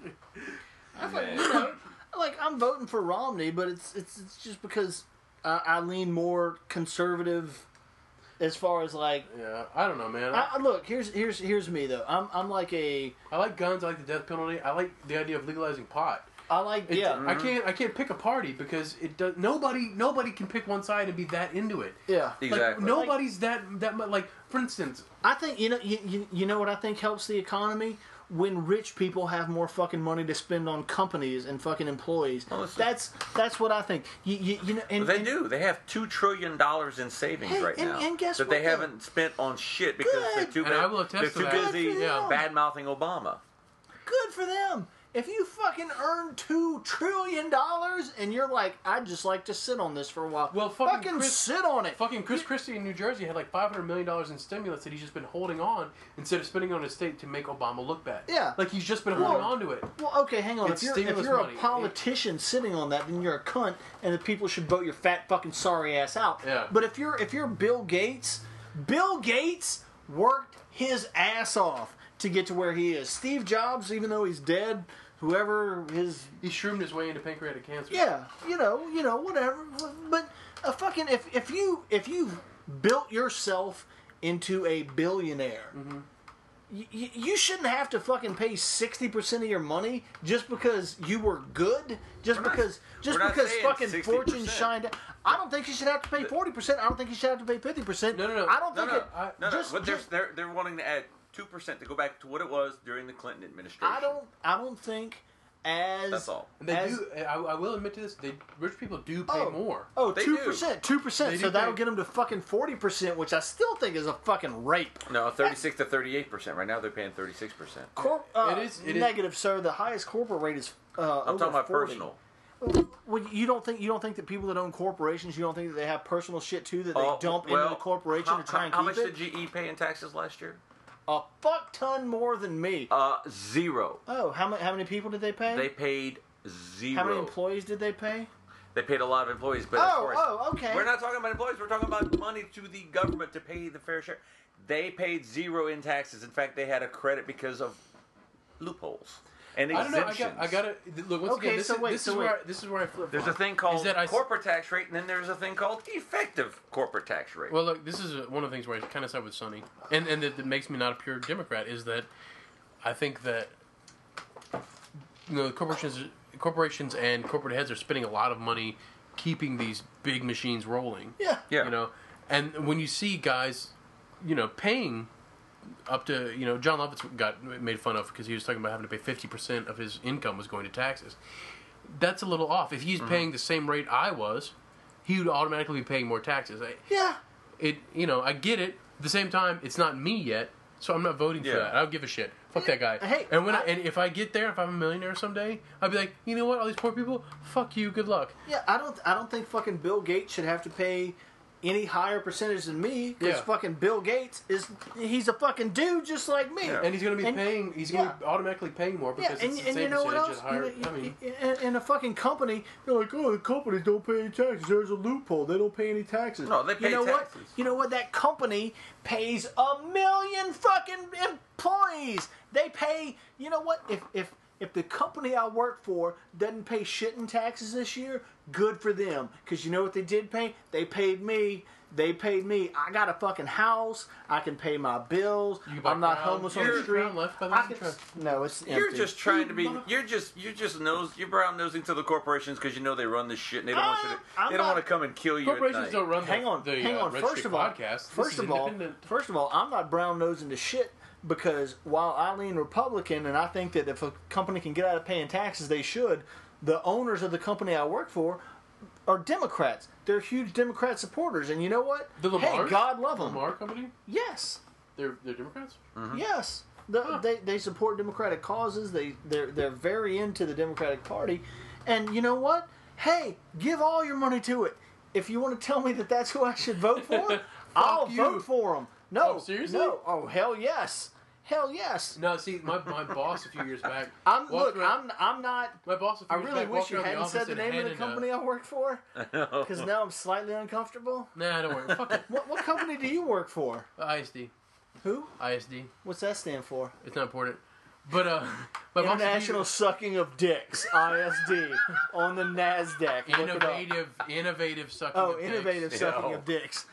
I like, I'm voting for Romney, but it's just because I lean more conservative as far as like. Yeah, I don't know, man. Look, here's me though. I'm like a. I like guns. I like the death penalty. I like the idea of legalizing pot. I can't pick a party because it does. Nobody can pick one side and be that into it. Yeah, exactly. Like, nobody's that much. Like, for instance, I think you know what I think helps the economy. When rich people have more fucking money to spend on companies and fucking employees, that's what I think. You know, and they do. They have $2 trillion in savings right now and guess that what, they haven't spent on shit because they're too busy bad mouthing Obama. Good for them. If you fucking earn $2 trillion and you're like, I'd just like to sit on this for a while. Well, fucking sit on it. Fucking Chris Christie in New Jersey had like $500 million in stimulus that he's just been holding on instead of spending on his state to make Obama look bad. Yeah. Like he's just been holding on to it. Well, okay, hang on. If you're a politician sitting on that, then you're a cunt and the people should vote your fat fucking sorry ass out. Yeah. But if you're Bill Gates, Bill Gates worked his ass off to get to where he is. Steve Jobs, even though he's dead, whoever his... He shroomed his way into pancreatic cancer. Yeah, you know, whatever. But a fucking... If you built yourself into a billionaire... Mm-hmm. You shouldn't have to fucking pay 60% of your money just because you were good. Just because fucking 60%. Fortune shined. I don't think you should have to pay 40%. I don't think you should have to pay 50%. No. I don't think they're wanting to add 2% to go back to what it was during the Clinton administration. I don't think. That's all. And they do. I will admit to this. Rich people do pay more. Oh, 2%. 2%. So that'll get them to fucking 40%, which I still think is a fucking rape. No, 36 to 38%. Right now they're paying 36%. It is negative, sir. The highest corporate rate is. I'm talking about 40. Personal. Well, you don't think that people that own corporations, you don't think that they have personal shit too that they dump into the corporation to try and keep it? How much did GE pay in taxes last year? A fuck ton more than me. 0. Oh, how many people did they pay? They paid 0. How many employees did they pay? They paid a lot of employees, but okay. We're not talking about employees. We're talking about money to the government to pay the fair share. They paid 0 in taxes. In fact, they had a credit because of loopholes and exemptions. I don't know. I gotta look. Once again, this is where I flip. There's a thing called corporate tax rate, and then there's a thing called effective corporate tax rate. Well, look, this is one of the things where I kind of side with Sonny, and that makes me not a pure Democrat is that I think that corporations and corporate heads are spending a lot of money keeping these big machines rolling. Yeah. You know, and when you see guys, paying up to, John Lovitz got made fun of because he was talking about having to pay 50% of his income was going to taxes. That's a little off. If he's paying the same rate I was, he would automatically be paying more taxes. Yeah. I get it. At the same time, it's not me yet, so I'm not voting for that. I don't give a shit. Fuck that guy. Hey, and if I get there, if I'm a millionaire someday, I'll be like, you know what? All these poor people, fuck you. Good luck. Yeah, I don't think fucking Bill Gates should have to pay any higher percentage than me because fucking Bill Gates he's a fucking dude just like me. Yeah. And he's going to be paying. He's going to be automatically paying more because it's the same percentage at higher. In a fucking company, they're like, oh, the companies don't pay any taxes. There's a loophole. They don't pay any taxes. No, they pay taxes. You know what? That company pays 1 million fucking employees. They pay. You know what? If the company I work for doesn't pay shit in taxes this year, good for them. Because you know what they did pay? They paid me. I got a fucking house. I can pay my bills. I'm not homeless on the street. No, it's empty. You're just trying to be. You're brown nosing to the corporations because you know they run this shit and they don't want you to. They don't want to come and kill you. Corporations don't run. Hang on. First of all, I'm not brown nosing to shit. Because while I lean Republican, and I think that if a company can get out of paying taxes, they should, the owners of the company I work for are Democrats. They're huge Democrat supporters. And you know what? Hey, God love them. The Lamar company? Yes. They're Democrats? Mm-hmm. Yes. They support Democratic causes. They're very into the Democratic Party. And you know what? Hey, give all your money to it. If you want to tell me that that's who I should vote for, I'll vote for them. No. Oh, seriously? No. Oh, hell yes. Hell yes. No, see, my boss a few years back. I'm not. My boss a few I years really back wish you hadn't said the name of the company I work for. Because now I'm slightly uncomfortable. Nah, don't worry. Fuck it. What company do you work for? ISD. Who? ISD. What's that stand for? It's not important. But my International Sucking of Dicks, ISD, on the NASDAQ. Innovative sucking. Oh, of dicks. innovative sucking of dicks.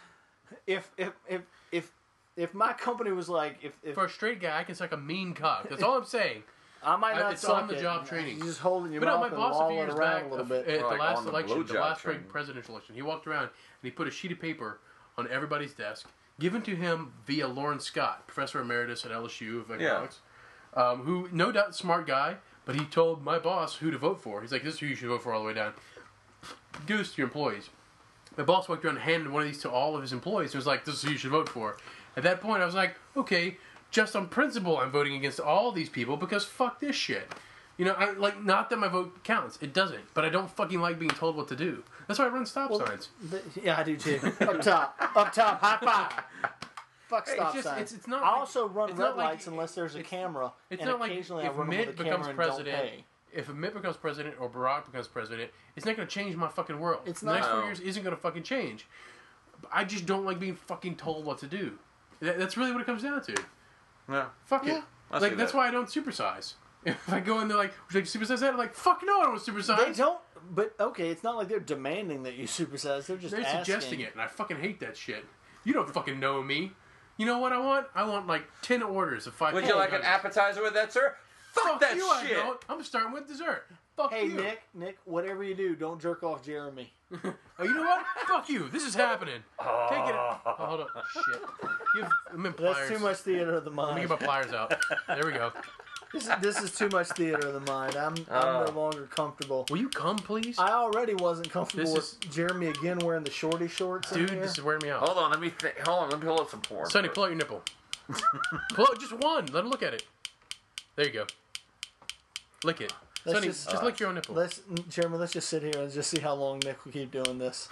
If my company was like, if for a straight guy, I can suck a mean cock. That's all I'm saying. I might not it's suck on the job training. You're just holding your but mouth no, my and boss a few years back a little bit. At the last election, the last training. presidential election, he walked around and he put a sheet of paper on everybody's desk, given to him via Lawrence Scott, professor emeritus at LSU of economics, who no doubt smart guy, but he told my boss who to vote for. He's like, "This is who you should vote for all the way down. Give this to your employees." My boss walked around and handed one of these to all of his employees. He was like, "This is who you should vote for." At that point, I was like, okay, just on principle, I'm voting against all these people because fuck this shit. Not that my vote counts. It doesn't. But I don't fucking like being told what to do. That's why I run stop signs. Yeah, I do too. Up top, high five. Fuck stop signs. It's not I also run red lights unless there's a camera. It's not like if Mitt becomes president. If Mitt becomes president or Barack becomes president, it's not going to change my fucking world. It's the not. next 4 years isn't going to fucking change. I just don't like being fucking told what to do. That's really what it comes down to. Yeah. Fuck it. Like, that's why I don't supersize. If I go in there like, would you like to supersize that? I'm like, fuck no, I don't want to supersize. They don't. But okay, it's not like they're demanding that you supersize. They're just asking. Suggesting it, and I fucking hate that shit. You don't fucking know me. You know what I want? I want like 10 orders of 5. Would you like an appetizer with that, sir? Fuck that you, shit. I don't. I'm starting with dessert. Fuck Hey, you. Nick, whatever you do, don't jerk off Jeremy. Oh, you know what? Fuck you. This is happening. Take it. Oh, hold on. Shit. I'm in pliers. That's too much theater of the Let me mind. get my pliers out. There we go. This is too much theater of the mind. I'm no longer comfortable. Will you come, please? I already wasn't comfortable This with Jeremy again wearing the shorty shorts. in Dude, here. this is wearing me out. Hold on, let me pull up some porn. Sonny, pull out your nipple. Pull out just one. Let him look at it. There you go. Lick it. Let's Sonny, just- just lick your own nipple. Jeremy, let's just sit here and just see how long Nick will keep doing this.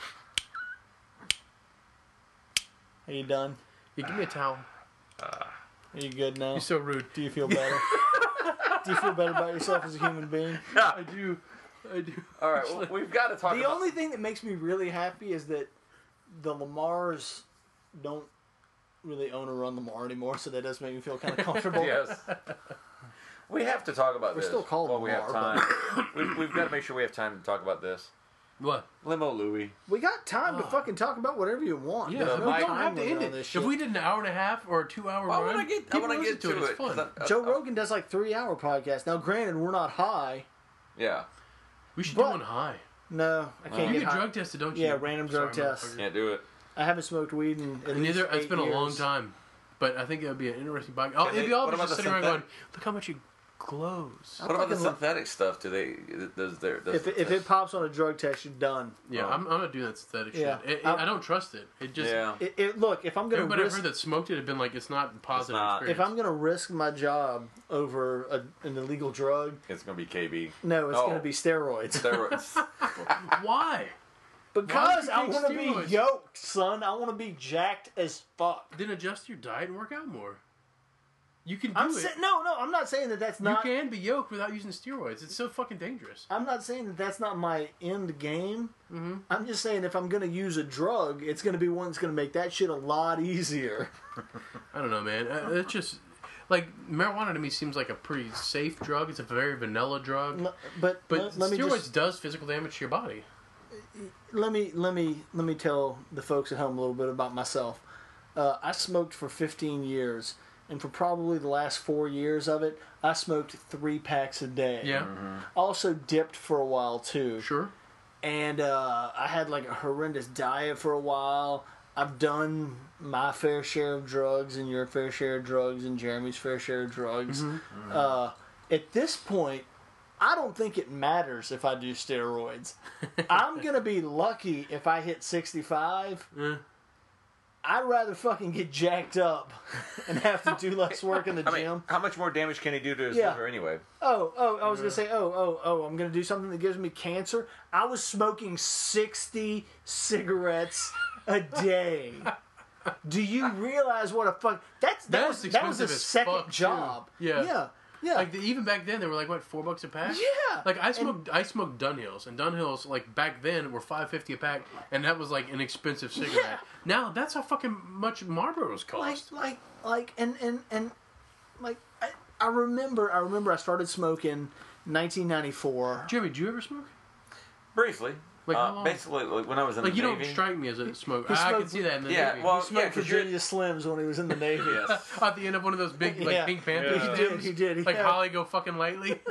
Are you done? Yeah, give me a towel. Are you good now? You're so rude. Do you feel better? Do you feel better about yourself as a human being? I do. All right, well, we've got to talk The about... only thing that makes me really happy is that the Lamars don't really own or run Lamar anymore, so that does make me feel kind of comfortable. Yes. We have to talk about We're this. still called while we have Lamar, time. We've got to make sure we have time to talk about this. What? Limo Louie. We got time to fucking talk about whatever you want. Yeah, There's we no don't time have to limit end on it. this If shit. we did an hour and a half or a 2 hour I run, want to people get listen to it. It's fun. Joe Rogan does like 3-hour podcasts. Now, granted, we're not high. Yeah. We should But- do one high. No, I can't You get get high. drug tested, don't you? Yeah, random drug Sorry, tests. motherfucker. Can't do it. I haven't smoked weed in at least Neither. It's 8 been a long years. time, but I think it would be an interesting bike. Oh, Can it'd they- be all what about just the sitting around going, synthetic? "Look how much it glows." What about the fucking synthetic stuff? Does If it pops on a drug test, you're done. Yeah, I'm not doing that synthetic Yeah. shit. I don't trust it. It just. Yeah. Look, if I'm gonna Everybody I've risk, heard that smoked it had been like, it's not a positive not. experience. if I'm gonna risk my job over an illegal drug, It's going to be KB. no, it's Oh. gonna be steroids. Steroids. Why? Because Why I would you want to take be steroids? yoked, son. I want to be jacked as fuck. Then adjust your diet and work out more. You can do I'm it. no, I'm not saying that that's You not. can be yoked without using steroids. It's so fucking dangerous. I'm not saying that that's not my end game. Mm-hmm. I'm just saying if I'm gonna use a drug, it's gonna be one that's gonna make that shit a lot easier. I don't know, man. It's just like marijuana to me seems like a pretty safe drug. It's a very vanilla drug. But But let me steroids just does physical damage to your body. let me tell the folks at home a little bit about myself. I smoked for 15 years, and for probably the last 4 years of it, I smoked 3 packs a day. Yeah, Also dipped for a while too. sure. And I had like a horrendous diet for a while. I've done my fair share of drugs and your fair share of drugs and Jeremy's fair share of drugs. At this point, I don't think it matters if I do steroids. I'm going to be lucky if I hit 65. I'd rather fucking get jacked up and have to do less work in the I mean, gym. how much more damage can he do to his Yeah. liver anyway? I was going to say, I'm going to do something that gives me cancer. I was smoking 60 cigarettes a day. Do you realize what a fuck... That was expensive a as second fuck, too. job. Yeah. Yeah. Like even back then, they were like what, $4 a pack. Yeah. Like I smoked Dunhills, and Dunhills like back then were $5.50 a pack, and that was like an expensive cigarette. Yeah. Now that's how fucking much Marlboros cost. I remember I started smoking 1994. Jeremy, do you ever smoke? Briefly. Like how long? Basically, like when I was in Like the you Navy. don't strike me as a smoker. He I can smoked- see that in the Yeah, Navy. well, Smoked yeah, 'cause Virginia Slims when he was in the Navy. Yes. At the end of one of those big like Yeah. Pink Panther Yeah. stems. He did. Like Yeah. Holly go fucking lightly.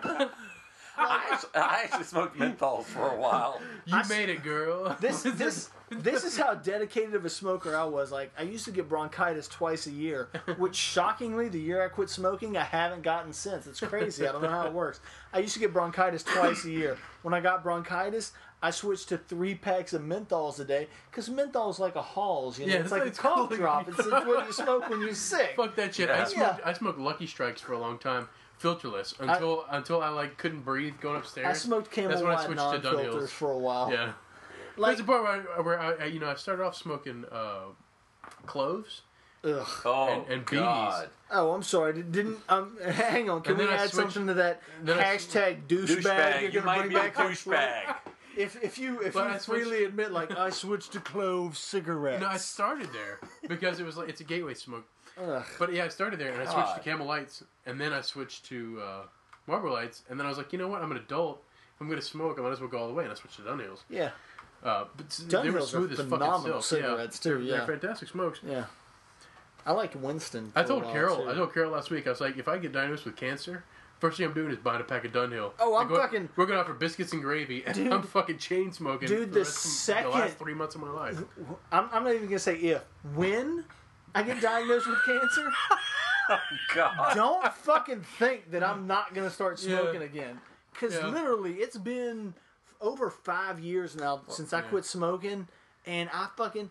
I actually smoked menthols for a while. You made it, girl. This is how dedicated of a smoker I was. Like, I used to get bronchitis twice a year, which shockingly, the year I quit smoking, I haven't gotten since. It's crazy. I don't know how it works. I used to get bronchitis twice a year. When I got bronchitis, I switched to 3 packs of menthols a day because menthol's like a Halls. You know, Yeah, it's like a it's cough cool. drop. It's what you smoke when you're sick. Fuck that shit. Yeah. I smoked Lucky Strikes for a long time, filterless, until I like couldn't breathe going upstairs. I smoked Camel That's when I White switched to non-filters Dunhills. for a while. Yeah. Like, There's a part where I started off smoking cloves ugh. Oh, and God. Oh, I'm sorry. Didn't hang on. Can And we then I add switched- something to that then I- hashtag douchebag? Douchebag. You're You gonna might bring be a back on Twitter? douchebag. if you But freely admit, like, I switched to clove cigarettes. No, I started there because it was like it's a gateway smoke. Ugh. But yeah, I started there and I switched to Camel Lights, and then I switched to Marlboro Lights, and then I was like, you know what? I'm an adult. If I'm gonna smoke, I might as well go all the way, and I switched to Dunhills. Yeah. But they were Dunhills smooth are as fucking phenomenal silk. cigarettes, too, yeah. They're fantastic smokes. Yeah. I like Winston. I told Carol last week. I was like, if I get diagnosed with cancer, first thing I'm doing is buying a pack of Dunhill. Oh, We're going out for biscuits and gravy, and Dude, I'm fucking chain smoking. Dude, the last 3 months of my life. I'm not even gonna say if. When I get diagnosed with cancer, Oh God! don't fucking think that I'm not gonna start smoking again. Because literally, it's been over 5 years now since I quit smoking, and I fucking.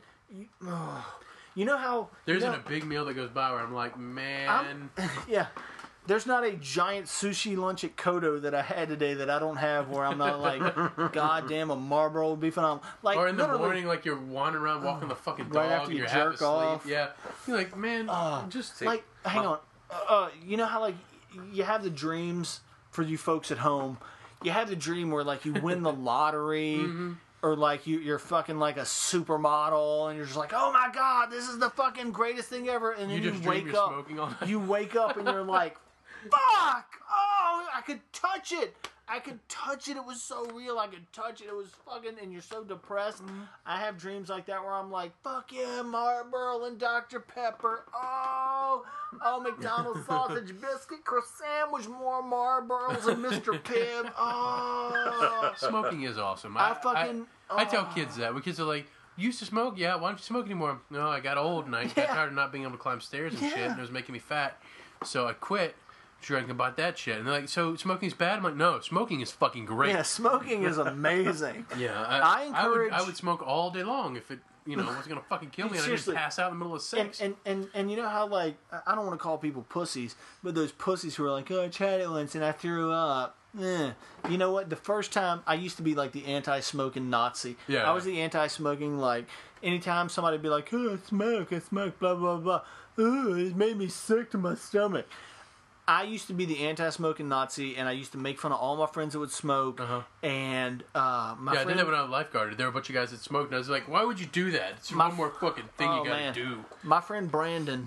You know how there isn't a big meal that goes by where I'm like, man. Yeah. There's not a giant sushi lunch at Kodo that I had today that I don't have where I'm not like, God damn, a Marlboro would be phenomenal. Like, or in the morning, like you're wandering around walking the fucking dog right after and you you're half jerk asleep. off. Yeah. You're like, man, just like, hang on. You know how like you have the dreams for you folks at home. You have the dream where like you win the lottery. Or like you're fucking like a supermodel, and you're just like, oh my God, this is the fucking greatest thing ever. And then you wake up, you wake up, and you're like, fuck! Oh, I could touch it. I could touch it. It was so real. I could touch it. It was fucking. And you're so depressed. I have dreams like that where I'm like, fuck yeah, Marlboro and Dr. Pepper. Oh, McDonald's sausage biscuit, croissant sandwich, more Marlboros and Mr. Pibb. Oh, smoking is awesome. I tell kids that. When kids are like, you used to smoke? Yeah, why don't you smoke anymore? No, I got old and I got tired of not being able to climb stairs and shit, and it was making me fat. So I quit drinking about that shit. And they're like, so smoking's bad? I'm like, no, smoking is fucking great. Yeah, smoking is amazing. Yeah, I would smoke all day long if it, was gonna fucking kill me and I didn't pass out in the middle of sex. And you know how, like, I don't want to call people pussies, but those pussies who are like, oh, I tried it once and I threw up. You know what? The first time, I used to be like the anti-smoking Nazi. Yeah. I was the anti-smoking, like, anytime somebody would be like, oh, I smoke, blah, blah, blah. Oh, it made me sick to my stomach. I used to be the anti-smoking Nazi, and I used to make fun of all my friends that would smoke. And I did that when I was lifeguarded. There were a bunch of guys that smoked, and I was like, why would you do that? It's one more fucking thing you gotta do. My friend Brandon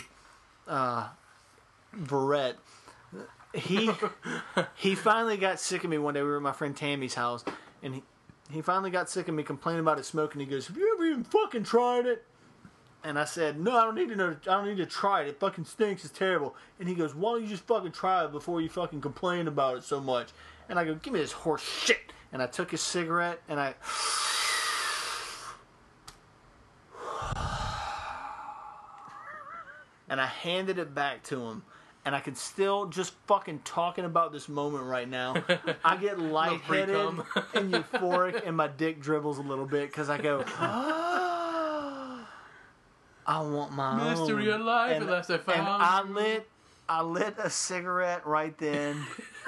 Verrett, he finally got sick of me one day. We were at my friend Tammy's house, and he finally got sick of me complaining about it smoking. He goes, have you ever even fucking tried it? And I said, no, I don't need to know. I don't need to try it. It fucking stinks. It's terrible. And he goes, why don't you just fucking try it before you fucking complain about it so much? And I go, give me this horse shit. And I took his cigarette and I handed it back to him. And I can still, just fucking talking about this moment right now, I get lightheaded and euphoric, and my dick dribbles a little bit because I go, I want my mystery own. of life, unless I found. And I lit a cigarette right then.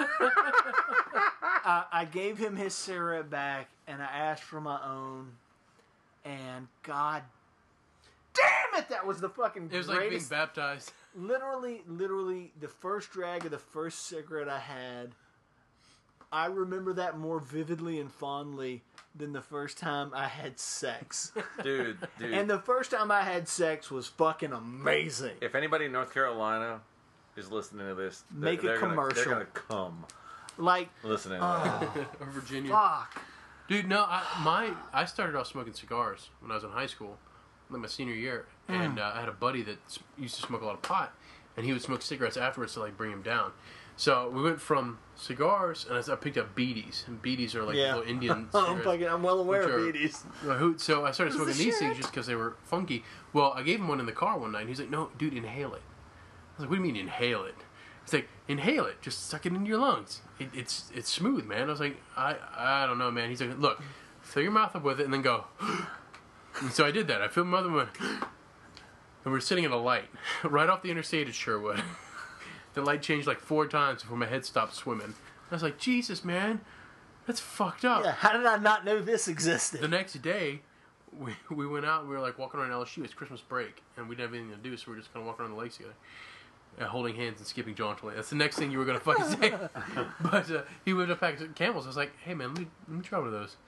I gave him his cigarette back, and I asked for my own. And God damn it, that was the fucking greatest. It was like being baptized. Literally, the first drag of the first cigarette I had, I remember that more vividly and fondly than the first time I had sex. Dude. And the first time I had sex was fucking amazing. If anybody in North Carolina is listening to this, make a commercial. They're going to come. Like, listening to that. Or Virginia. Fuck. Dude, no, I started off smoking cigars when I was in high school, like my senior year. And I had a buddy that used to smoke a lot of pot, and he would smoke cigarettes afterwards to, like, bring him down. So we went from cigars, and I picked up beaties. And beaties are like little Indian cigarettes. I'm well aware of beaties. So I started smoking these things just because they were funky. Well, I gave him one in the car one night, and he's like, no, dude, inhale it. I was like, what do you mean inhale it? He's like, inhale it. Just suck it into your lungs. It's smooth, man. I was like, I don't know, man. He's like, look, fill your mouth up with it, and then go. And so I did that. I filled my mouth up and went. And we were sitting at a light right off the interstate at Sherwood. The light changed like 4 times before my head stopped swimming. I was like, Jesus, man, that's fucked up. Yeah, how did I not know this existed? The next day, we went out and we were like walking around LSU. It's Christmas break, and we didn't have anything to do, so we were just kind of walking around the lakes together, holding hands and skipping jauntily. That's the next thing you were going to fucking say. But he whipped up a pack of Camels. I was like, hey, man, let me try one of those.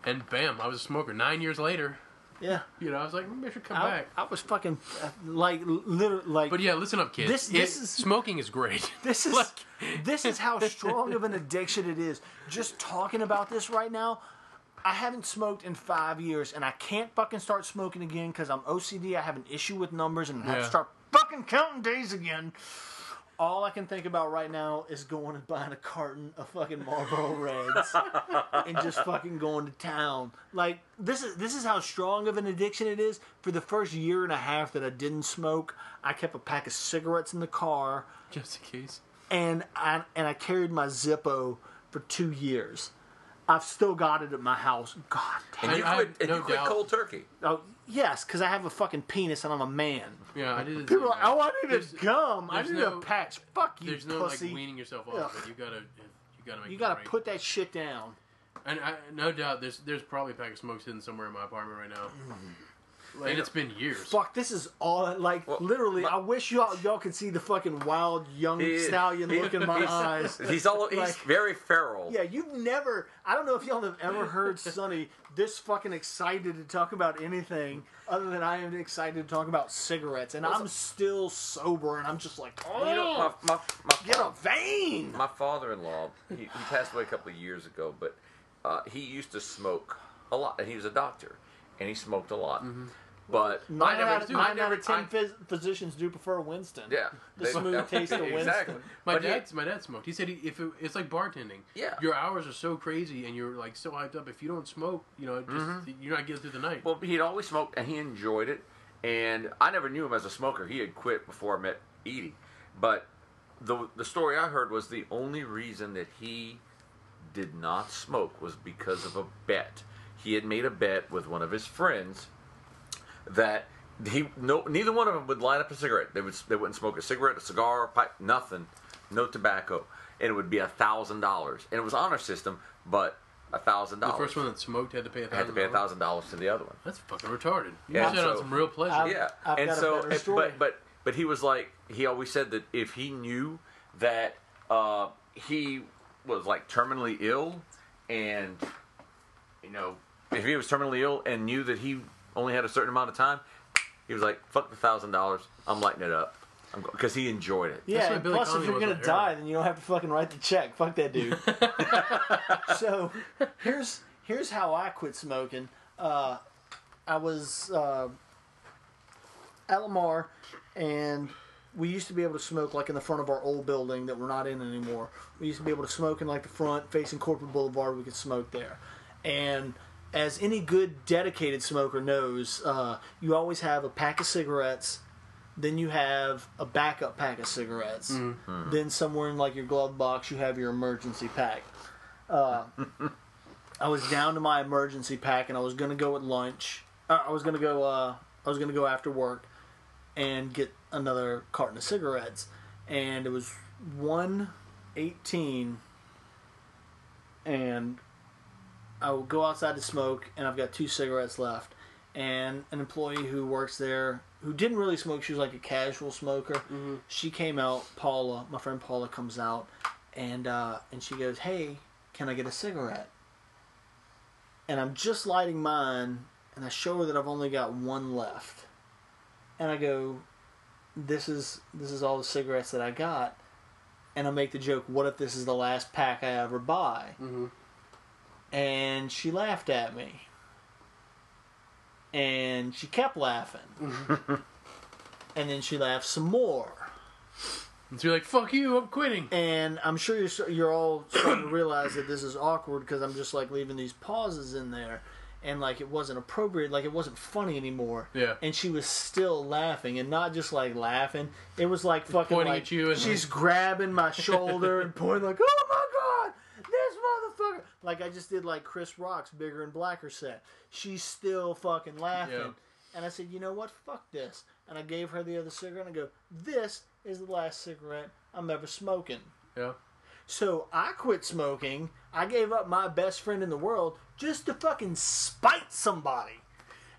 And bam, I was a smoker. 9 years later, Yeah. I was like, maybe I should come back. I was fucking literally like. But yeah, listen up, kids. Smoking is great. This is this is how strong of an addiction it is. Just talking about this right now, I haven't smoked in 5 years, and I can't fucking start smoking again because I'm OCD. I have an issue with numbers, and I have to start fucking counting days again. All I can think about right now is going and buying a carton of fucking Marlboro Reds and just fucking going to town. Like, this is how strong of an addiction it is. For the first year and a half that I didn't smoke, I kept a pack of cigarettes in the car. Just in case. And I carried my Zippo for 2 years. I've still got it at my house. God damn. And you quit cold turkey. Oh, yes, because I have a fucking penis and I'm a man. Yeah, I did. People are like, oh, I need a gum. I need a patch. Fuck you, There's no pussy. like weaning yourself off of it. You gotta make. You gotta put that shit down. And no doubt, there's probably a pack of smokes hidden somewhere in my apartment right now. And it's been years. Fuck, this is all literally. I wish y'all could see the fucking wild young stallion look in my eyes. He's very feral. Yeah, you've never. I don't know if y'all have ever heard Sonny this fucking excited to talk about anything other than I am excited to talk about cigarettes, and I'm still sober, and I'm just like, oh, get a vein. My father-in-law, he passed away a couple of years ago, but he used to smoke a lot, and he was a doctor, and he smoked a lot. Mm-hmm. But nine out of 10 physicians do prefer Winston. Yeah, the smooth taste of Winston. Exactly. My dad smoked. He said it's like bartending. Yeah, your hours are so crazy and you're like so hyped up. If you don't smoke, you're not getting through the night. Well, he'd always smoked and he enjoyed it. And I never knew him as a smoker. He had quit before I met Edie. But the story I heard was the only reason that he did not smoke was because of a bet. He had made a bet with one of his friends that neither one of them would light up a cigarette. They wouldn't smoke a cigarette, a cigar, a pipe, nothing, no tobacco, and it would be $1,000. And it was honor system, but $1,000. The first one that smoked had to pay $1,000. Had to pay $1,000 to the other one. That's fucking retarded. You Yeah, set on some real pleasure. I've got a better story. But he was like, he always said that if he knew that he was like terminally ill, and if he was terminally ill and knew that he only had a certain amount of time, he was like, fuck the $1,000, I'm lighting it up. Because he enjoyed it. Yeah, and plus if you're going to die, then you don't have to fucking write the check. Fuck that dude. So, here's how I quit smoking. I was at Lamar, and we used to be able to smoke like in the front of our old building that we're not in anymore. We used to be able to smoke in like the front, facing Corporate Boulevard. We could smoke there. And as any good dedicated smoker knows, you always have a pack of cigarettes, then you have a backup pack of cigarettes, then somewhere in like your glove box you have your emergency pack. I was down to my emergency pack, and I was gonna go at lunch. I was gonna go after work and get another carton of cigarettes, and it was 1:18, and I would go outside to smoke, and I've got 2 cigarettes left. And an employee who works there, who didn't really smoke, she was like a casual smoker. Mm-hmm. She came out, Paula, my friend Paula comes out, and she goes, "Hey, can I get a cigarette?" And I'm just lighting mine, and I show her that I've only got 1 left. And I go, this is all the cigarettes that I got. And I make the joke, what if this is the last pack I ever buy? Mm-hmm. And she laughed at me. And she kept laughing. And then she laughed some more. And so you're like, fuck you, I'm quitting. And I'm sure you're all starting to realize that this is awkward because I'm just like leaving these pauses in there. And like it wasn't appropriate, like it wasn't funny anymore. Yeah. And she was still laughing, and not just like laughing. It was like fucking pointing like at you and she's grabbing my shoulder and pointing like, "Oh my god, this motherfucker!" Like I just did like Chris Rock's Bigger and Blacker set. She's still fucking laughing. Yeah. And I said, "You know what? Fuck this." And I gave her the other cigarette and I go, "This is the last cigarette I'm ever smoking." Yeah. So I quit smoking. I gave up my best friend in the world just to fucking spite somebody.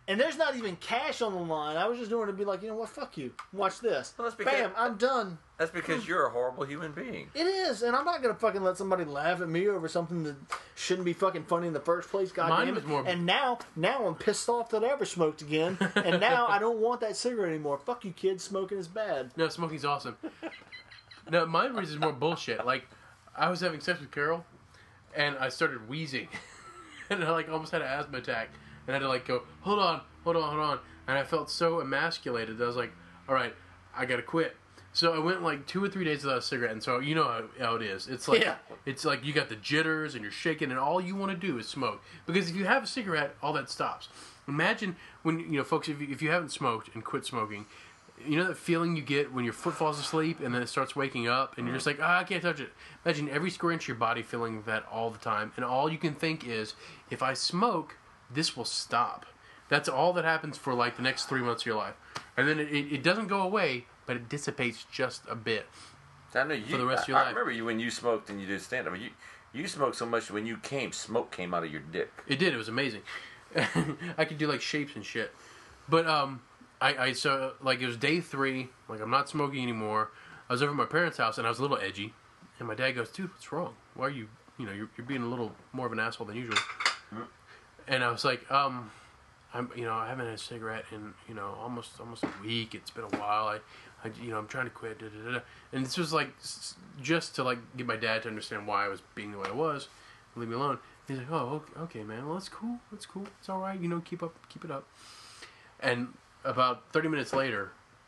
And there's not even cash on the line. I was just doing it to be like, you know what, fuck you. Watch this. Well, that's because- Bam, I'm done. That's because you're a horrible human being. It is, and I'm not gonna fucking let somebody laugh at me over something that shouldn't be fucking funny in the first place. God Mine damn was it! more- And now I'm pissed off that I ever smoked again, and now I don't want that cigarette anymore. Fuck you, kids. Smoking is bad. No, smoking's awesome. No, mine is more bullshit. Like, I was having sex with Carol, and I started wheezing, and I like almost had an asthma attack, and I had to like go, hold on, and I felt so emasculated that I was like, all right, I gotta quit. So I went like 2 or 3 days without a cigarette, and so you know how it is. It's like It's like you got the jitters and you're shaking, and all you want to do is smoke. Because if you have a cigarette, all that stops. Imagine when folks, if you haven't smoked and quit smoking, you know that feeling you get when your foot falls asleep and then it starts waking up, and you're just like, I can't touch it. Imagine every square inch of your body feeling that all the time, and all you can think is, if I smoke, this will stop. That's all that happens for like the next 3 months of your life, and then it doesn't go away. But it dissipates just a bit. I know you, for the rest of your life. I remember you when you smoked and you did stand up. You smoked so much when you smoke came out of your dick. It did. It was amazing. I could do like shapes and shit. But I so like it was day 3. Like I'm not smoking anymore. I was over at my parents' house and I was a little edgy. And my dad goes, "Dude, what's wrong? Why are you you're being a little more of an asshole than usual." And I was like, I haven't had a cigarette in almost a week. It's been a while. I'm trying to quit. And this was like just to like get my dad to understand why I was being the way I was. Leave me alone. He's like, "Oh, okay, man. Well, that's cool. It's all right. Keep it up." And about 30 minutes later,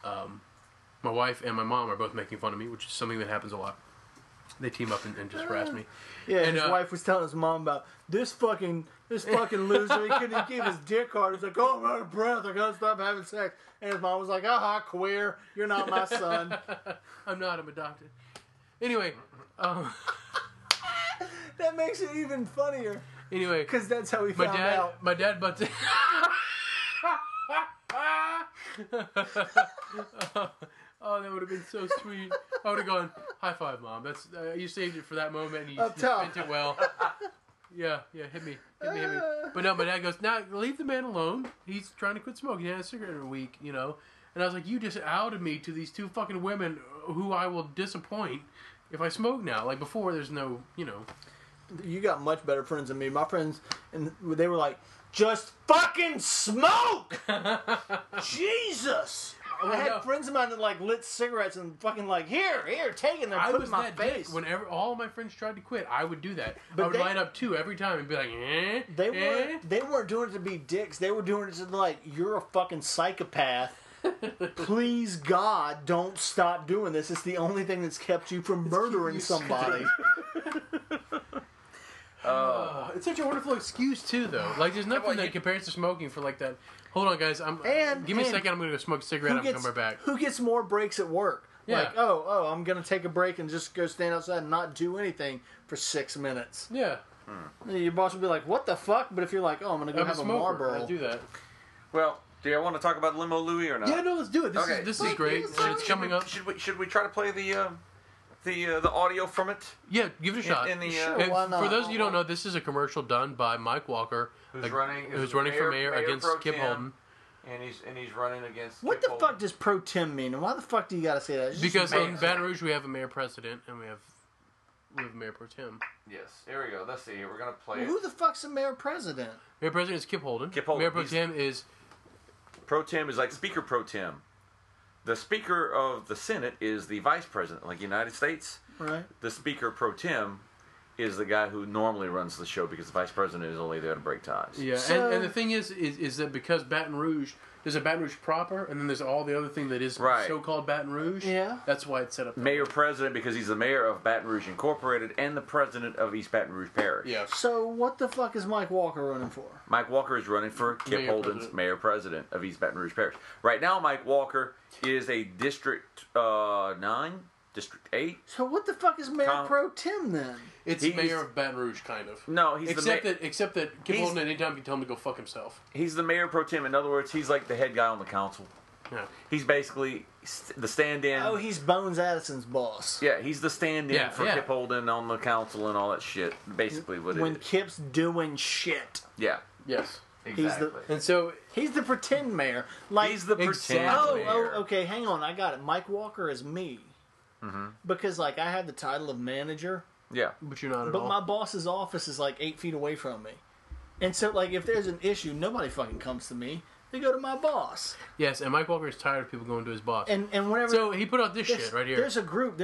my wife and my mom are both making fun of me, which is something that happens a lot. They team up and just harass me. Yeah, and his wife was telling his mom about this fucking loser. He couldn't keep his dick hard. He's like, "Oh, I'm out of breath. I gotta stop having sex." And his mom was like, "Aha, queer. You're not my son." I'm not. I'm adopted. Anyway, that makes it even funnier. Anyway, because that's how he found out. My dad butts. Oh, that would have been so sweet. I would have gone, "High five, Mom. That's you saved it for that moment, and you spent it well." Yeah, hit me. But no, my dad goes, "Nah, leave the man alone. He's trying to quit smoking. He had a cigarette in a week, And I was like, "You just outed me to these 2 fucking women who I will disappoint if I smoke now. Like before, there's no, You got much better friends than me. My friends, and they were like, "Just fucking smoke!" Jesus! I had friends of mine that like lit cigarettes and fucking like, here, take it, and put it in my face. Whenever all of my friends tried to quit, I would do that. But I would line up 2 every time and be like, They weren't doing it to be dicks. They were doing it to like, "You're a fucking psychopath. Please God, don't stop doing this. It's the only thing that's kept you from murdering somebody." It's such a wonderful excuse too, though. Like, there's nothing that compares to smoking for like that. Hold on, guys. Give me a second. I'm gonna go smoke a cigarette. I'm come right back. Who gets more breaks at work? Yeah. Like, oh, I'm gonna take a break and just go stand outside and not do anything for 6 minutes. Yeah. Your boss would be like, "What the fuck?" But if you're like, "Oh, I'm gonna go have a Marlboro," I do that. Well, do you want to talk about Limo Louie or not? Yeah, no, let's do it. This is great. And it's coming up. Should we try to play the audio from it? Yeah, give it a shot. Sure, why not? For those of you who don't know, this is a commercial done by Mike Walker, who's running for mayor against Kip Holden. And he's running against. What the fuck does pro tem mean? And why the fuck do you gotta say that? It's because in Baton Rouge we have a mayor president and we have mayor pro tem. Yes, here we go. Let's see. We're gonna play. Who the fuck's a mayor president? Mayor president is Kip Holden. Mayor pro tem is. Pro tem is like Speaker pro tem. The Speaker of the Senate is the Vice President, like United States. Right. The Speaker pro tem is the guy who normally runs the show because the Vice President is only there to break ties. Yeah, so, and the thing is that because Baton Rouge, there's a Baton Rouge proper, and then there's all the other thing that is so-called Baton Rouge. Yeah. That's why it's set up. Mayor President because he's the mayor of Baton Rouge Incorporated and the president of East Baton Rouge Parish. Yeah. So what the fuck is Mike Walker running for? Mike Walker is running for Kip Holden's Mayor President of East Baton Rouge Parish. Right now, Mike Walker is a District 9, District 8. So what the fuck is Mayor Pro Tem then? He's mayor of Baton Rouge, kind of. No, he's except that Kip Holden at any time can tell him to go fuck himself. He's the mayor pro tem. In other words, he's like the head guy on the council. Yeah. He's basically the stand-in. Oh, he's Bones Addison's boss. Yeah, he's the stand-in for Kip Holden on the council and all that shit. Basically, what it is. When Kip's doing shit. Yeah. Yes. Exactly. And so He's the pretend mayor. Like He's the pretend Exactly. mayor. okay, hang on, I got it. Mike Walker is me. Because like I have the title of manager, Yeah. but you're not at but all. my boss's office is like 8 feet away from me. And so like if there's an issue, nobody fucking comes to me. They go to my boss. Yes, and Mike Walker is tired of people going to his boss. And whenever So he put out this shit right here. There's a group.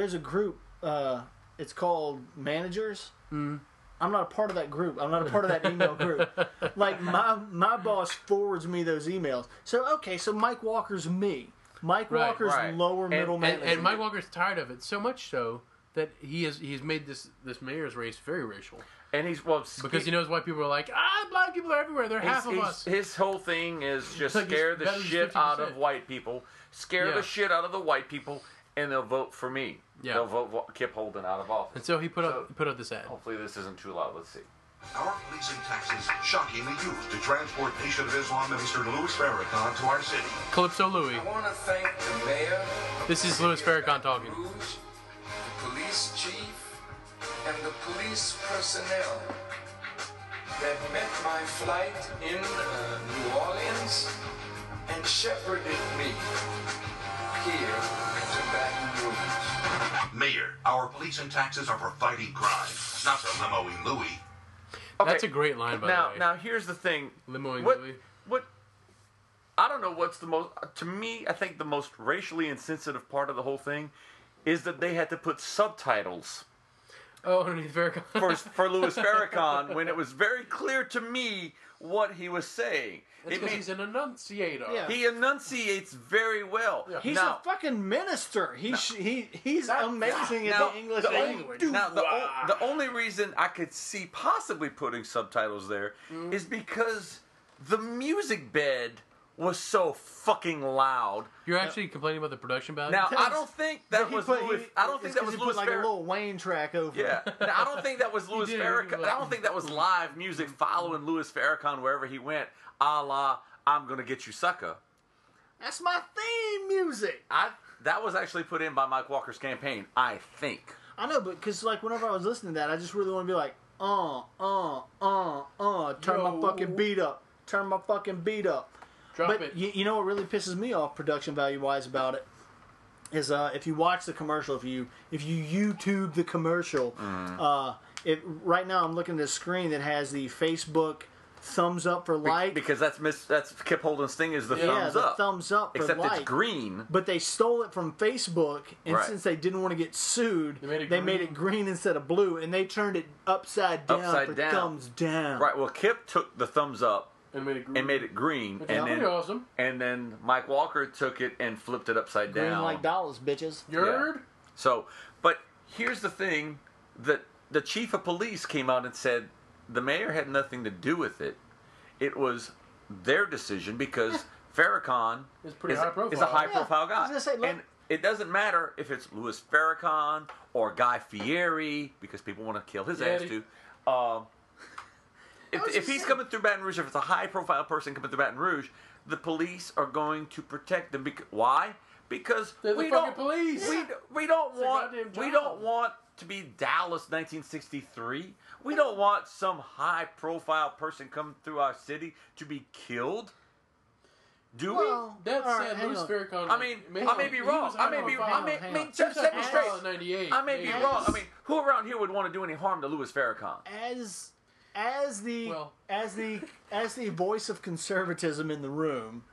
It's called Managers. I'm not a part of that group. I'm not a part of that email group. Like my boss forwards me those emails. So okay, so Mike Walker's me. Mike Right, Walker's right. lower middle manager. And Mike Walker's tired of it so much so that he's made this mayor's race very racial And he's because he knows white people are like black people are everywhere. They're half of us. His whole thing is just Like scare the that was shit 50%. out of white people, scare Yeah. the shit out of the white people, and they'll vote for me. Yeah. They'll vote Kip Holden out of office. And so he put out this ad. Hopefully this isn't too loud. Let's see. Our policing taxes shockingly used to transport Nation of Islam Minister Louis Farrakhan to our city. Calypso Louis. I want to thank the mayor. This is Louis Farrakhan talking. Rouge, the police chief, and the police personnel that met my flight in New Orleans and shepherded me here to Baton Rouge. Mayor, our police and taxes are for fighting crime, not for limoing Louis. That's a great line, by the way. Now here's the thing. Limoing Louis. What? I don't know what's the most. To me, I think the most racially insensitive part of the whole thing is that they had to put subtitles Oh, underneath Farrakhan. for Louis Farrakhan when it was very clear to me what he was saying. That's because he's an enunciator. Yeah. He enunciates very well. Yeah. He's now, a fucking minister. He's amazing in now, the English the only- language. Now, the only reason I could see possibly putting subtitles there is because the music bed was so fucking loud. You're actually complaining about the production value? Now, I don't think that He was put- Louis. I don't think it's that 'cause was he put Louis like a Farrakhan. little Wayne track over Yeah, it. now, I don't think that was Louis did, Farrakhan. but- I don't think that was live music following Louis Farrakhan wherever he went. A la, I'm gonna get you, sucker. That's my theme music. That was actually put in by Mike Walker's campaign, I think. I know, but because like whenever I was listening to that, I just really want to be like, turn Yo. my fucking beat up, turn my fucking beat up. Drop But it. you know what really pisses me off production value wise about it is if you watch the commercial, if you YouTube the commercial, right now I'm looking at a screen that has the Facebook thumbs up for like. Because that's Kip Holden's thing is the Yeah, thumbs the up. thumbs up for Except like. it's green. But they stole it from Facebook, and Right. since they didn't want to get sued, They made it green. instead of blue, and they turned it upside down Upside for down. thumbs down. Right, well, Kip took the thumbs up And made it green. and made it green. Which And is pretty then, awesome. and then Mike Walker took it and flipped it upside Green down. like dollars, bitches. You heard? So, but here's the thing, that the chief of police came out and said the mayor had nothing to do with it. It was their decision because Farrakhan It's pretty high profile. is a high-profile Yeah, I was guy. gonna say, look- And it doesn't matter if it's Louis Farrakhan or Guy Fieri, because people want to kill his ass Fieri. too. was If just he's saying- coming through Baton Rouge, if it's a high-profile person coming through Baton Rouge, the police are going to protect them. Why? Because They're the we fucking don't. police. We don't their want. goddamn We job. don't want to be Dallas, 1963. We don't want some high-profile person coming through our city to be killed. Do Well, That all right, said, hang Louis on. Farrakhan. we? I mean, I may be wrong. I may be. hang on. Just set me straight. in 98. I may be maybe. wrong. I mean, who around here would want to do any harm to Louis Farrakhan? As the Well- as the voice of conservatism in the room,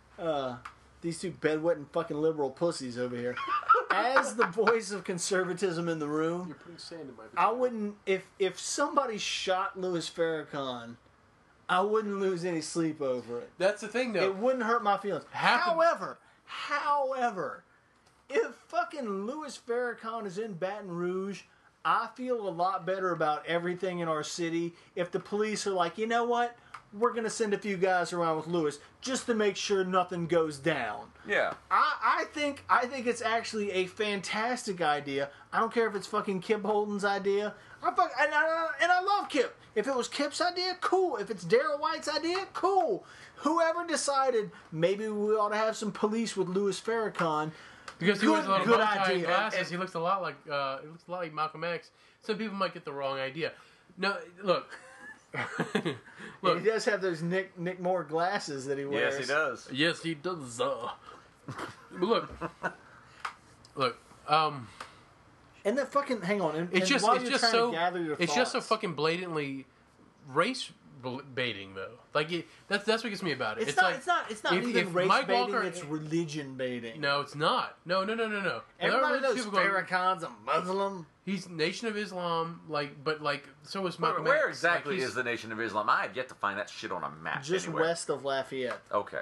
these two bedwetting fucking liberal pussies over here. As the voice of conservatism in the room, You're putting sand in my I wouldn't if somebody shot Louis Farrakhan, I wouldn't lose any sleep over it. That's the thing, though. It wouldn't hurt my feelings. Half the- However, if fucking Louis Farrakhan is in Baton Rouge, I feel a lot better about everything in our city if the police are like, you know what? We're going to send a few guys around with Louis just to make sure nothing goes down. Yeah. I think it's actually a fantastic idea. I don't care if it's fucking Kip Holden's idea. And I love Kip. If it was Kip's idea, cool. If it's Darrell White's idea, cool. Whoever decided maybe we ought to have some police with Louis Farrakhan. Because he wears a lot of Good bow tie and idea. glasses, he looks a lot like Malcolm X. Some people might get the wrong idea. No, look, Look, And he does have those Nick Moore glasses that he wears. Yes, he does. yes, he does. But look. And that fucking hang on. And, It's and just while it's you're just trying so to gather your it's just so thoughts, fucking blatantly race baiting though. Like that's what gets me about it. It's not. like, It's not if even race Mike baiting. Walker- It's religion baiting. No, it's not. No. Everybody There are knows people going, Farrakhan's a Muslim. he's Nation of Islam, but so is Malcolm Where X. exactly Like, he's- is the Nation of Islam? I have yet to find that shit on a map. Just anywhere. west of Lafayette. Okay.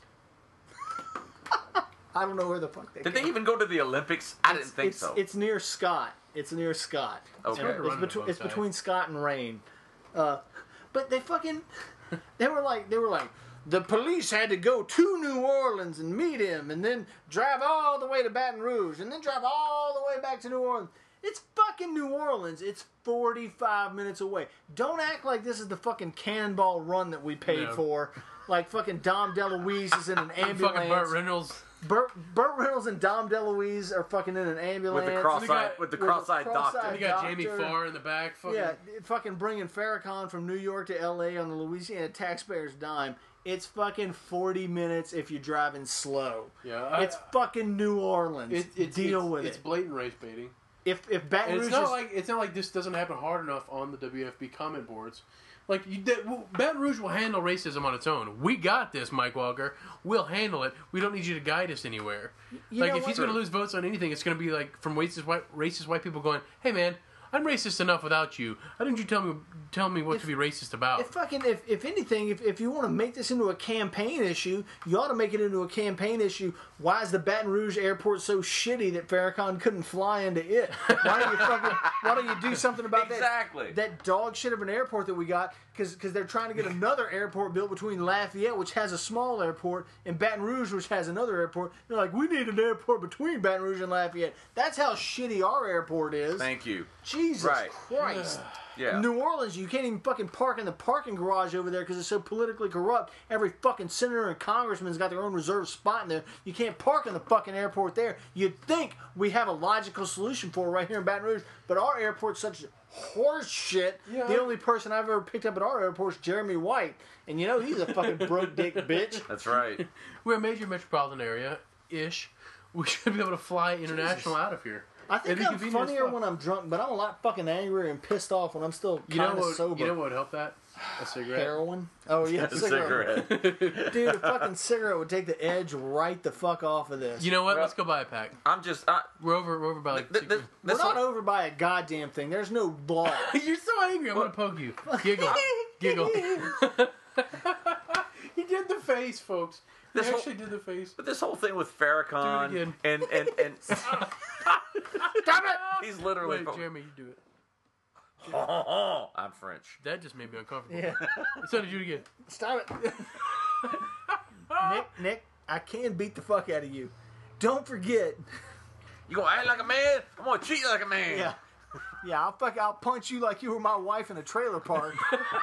I don't know where the fuck they Did came they even go to the Olympics? I didn't think so. It's near Scott. It's near Scott. Okay. hard to run in a bow It's tie. between Scott and Rain. But they fucking they were like the police had to go to New Orleans and meet him and then drive all the way to Baton Rouge and then drive all the way back to New Orleans. It's fucking New Orleans. It's 45 minutes away. Don't act like this is the fucking Cannonball Run that we paid No. for. Like fucking Dom DeLuise is in an ambulance. fucking Burt Reynolds. Burt Reynolds and Dom DeLuise are fucking in an ambulance. with the cross-eyed doctor. You got Doctor. Jamie Farr in the back. Fucking, Yeah, fucking bringing Farrakhan from New York to L.A. on the Louisiana taxpayer's dime. It's fucking 40 minutes if you're driving slow. Yeah, It's fucking New Orleans. Deal with It's it. blatant race baiting. If Baton And Rouge it's not like this doesn't happen hard enough on the WFB comment boards. Like Baton Rouge will handle racism on its own. We got this, Mike Walker. We'll handle it. We don't need you to guide us anywhere. You Like know if he's what? going to lose votes on anything, it's going to be like from racist white people going, "Hey man, I'm racist enough without you. Why didn't you tell me what to be racist about?" if anything, if you want to make this into a campaign issue, you ought to make it into a campaign issue. Why is the Baton Rouge airport so shitty that Farrakhan couldn't fly into it? Why don't you do something about Exactly. that dog shit of an airport that we got? Because they're trying to get another airport built between Lafayette, which has a small airport, and Baton Rouge, which has another airport. They're like, we need an airport between Baton Rouge and Lafayette. That's how shitty our airport is. Thank you. Jesus Right. Christ. Yeah. New Orleans, you can't even fucking park in the parking garage over there because it's so politically corrupt. Every fucking senator and congressman's got their own reserved spot in there. You can't park in the fucking airport there. You'd think we have a logical solution for it right here in Baton Rouge, but our airport's such horse shit. Yeah. The only person I've ever picked up at our airport is Jeremy White, and you know he's a fucking broke dick bitch. That's right. We're a major metropolitan area-ish. We should be able to fly international out of here. I think It'd be I'm convenient as funnier fuck. when I'm drunk, but I'm a lot fucking angrier and pissed off when I'm still kind of sober. You know what would help that? A cigarette. Heroin? Oh yeah, A cigarette. Dude, a fucking cigarette would take the edge right the fuck off of this. You know what? Let's go buy a pack. I'm just. We're over by like. We're not over by a goddamn thing. There's no law. You're so angry. I'm gonna poke you. Giggle. Giggle. He did the face, folks. He This whole- actually did the face. But this whole thing with Farrakhan Do it again. and stop it! He's literally. Wait, Jeremy, you do it. I'm French. That just made me uncomfortable. Yeah. So did you again. Stop it. Nick, I can beat the fuck out of you. Don't forget. You gonna act like a man? I'm gonna treat you like a man. Yeah, I'll punch you like you were my wife in a trailer park.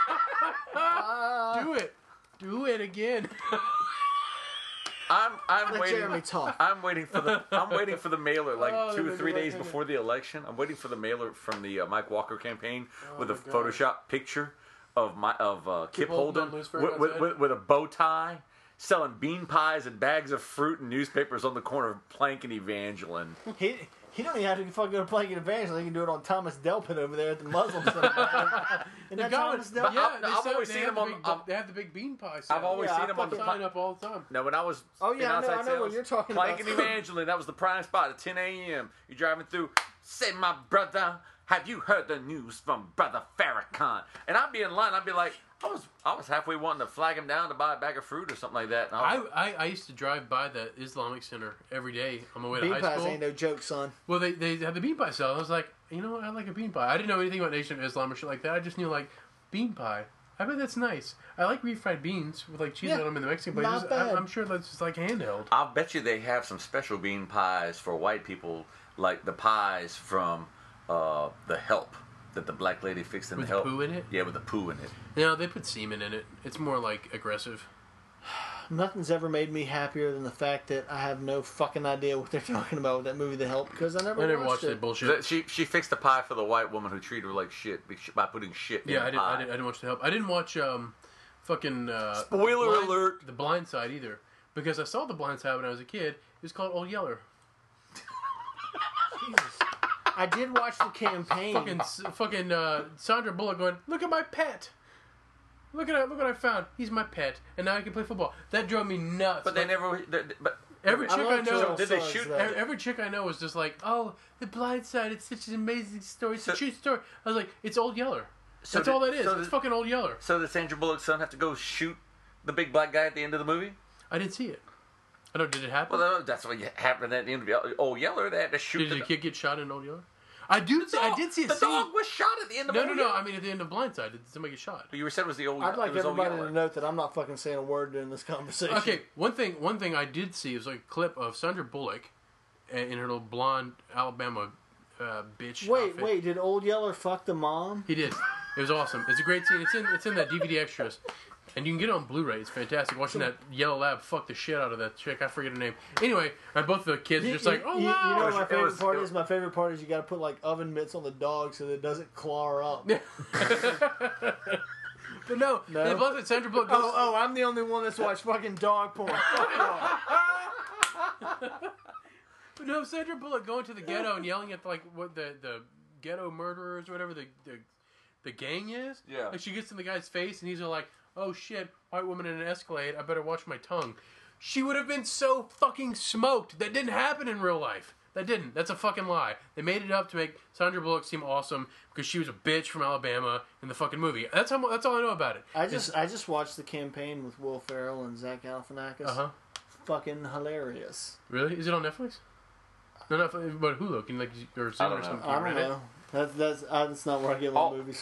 Do it. Do it again. I'm Let waiting. Jeremy talk. I'm waiting for the mailer like Oh, 2 or that 3 made me days laugh. before the election. I'm waiting for the mailer from the Mike Walker campaign with a my God. Photoshop picture of Kip Holden Holden on Louis Farrakhan's with a bow tie, selling bean pies and bags of fruit and newspapers on the corner of Plank and Evangeline. He don't even have to fucking go to Plank and Evangeline. He can do it on Thomas Delpit over there at the Muslim Center. Isn't that Thomas Delpit? Yeah, I've always seen them on. They have the big bean pie. I've always Yeah, seen them on the. sign up all the time. No, when I was Oh, yeah, in I know outside what sales, you're talking Plank about. and Evangeline, that was the prime spot at 10 a.m. You're driving through, say, my brother, have you heard the news from Brother Farrakhan? And I'd be in line, I'd be like, I was halfway wanting to flag him down to buy a bag of fruit or something like that. And I used to drive by that Islamic Center every day on my way to Bean high pies school. ain't no joke, son. Well, they had the bean pie sale. I was like, you know what? I like a bean pie. I didn't know anything about Nation of Islam or shit like that. I just knew, like, bean pie. I bet that's nice. I like refried beans with, like, cheese on them in the Mexican places. not bad. I'm sure that's just, like, handheld. I'll bet you they have some special bean pies for white people, like the pies from The Help that the black lady fixed in With The Help. poo in it? Yeah, with the poo in it. No, they put semen in it. It's more, like, aggressive. Nothing's ever made me happier than the fact that I have no fucking idea what they're talking about with that movie, The Help, because I never watched it. that bullshit. She fixed the pie for the white woman who treated her like shit by putting shit in the pie. I didn't watch The Help. I didn't watch fucking Spoiler alert. The Blind Side either, because I saw The Blind Side when I was a kid. It was called Old Yeller. Jesus. I did watch The Campaign. Fucking Sandra Bullock going, look at my pet. Look what I found. He's my pet, and now I can play football. That drove me nuts. But they never. But every chick I know, did they shoot? Every chick I know was just like, "Oh, The Blind Side. It's such an amazing story. It's a true story." I was like, "It's Old Yeller. That's all that is. It's fucking Old Yeller." So did Sandra Bullock's son have to go shoot the big black guy at the end of the movie? I didn't see it. I don't. Did it happen? Well, that's what happened at the end of Old Yeller. They had to shoot. Did the kid get shot in Old Yeller? I did see a the scene. dog was shot at the end of Old Yeller. No. I mean, at the end of Blind Side, did somebody get shot? You said it was the old. I'd like everybody to to note that I'm not fucking saying a word during this conversation. Okay, one thing I did see was like a clip of Sandra Bullock in her little blonde Alabama bitch. outfit. Wait, did Old Yeller fuck the mom? He did. It was awesome. It's a great scene. It's in that DVD extras. And you can get it on Blu-ray. It's fantastic. Watching that yellow lab fuck the shit out of that chick. I forget her name. Anyway, both the kids are just like, oh, wow. You know what my favorite part is? My favorite part is you got to put like oven mitts on the dog so that it doesn't claw her up. But no. They both at Sandra Bullock goes... Oh, I'm the only one that's watched fucking dog porn. But no, Sandra Bullock going to the ghetto and yelling at like what the ghetto murderers or whatever the gang is. Yeah. Like she gets in the guy's face and he's like, oh shit, white woman in an Escalade, I better watch my tongue. She would have been so fucking smoked. That didn't happen in real life. That didn't. That's a fucking lie. They made it up to make Sandra Bullock seem awesome because she was a bitch from Alabama in the fucking movie. That's all I know about it. I just watched The Campaign with Will Ferrell and Zach Galifianakis. Uh-huh. Fucking hilarious. Really? Is it on Netflix? No, not but Hulu. Can you or Zoom or something? I don't know. That's not where I get my movies.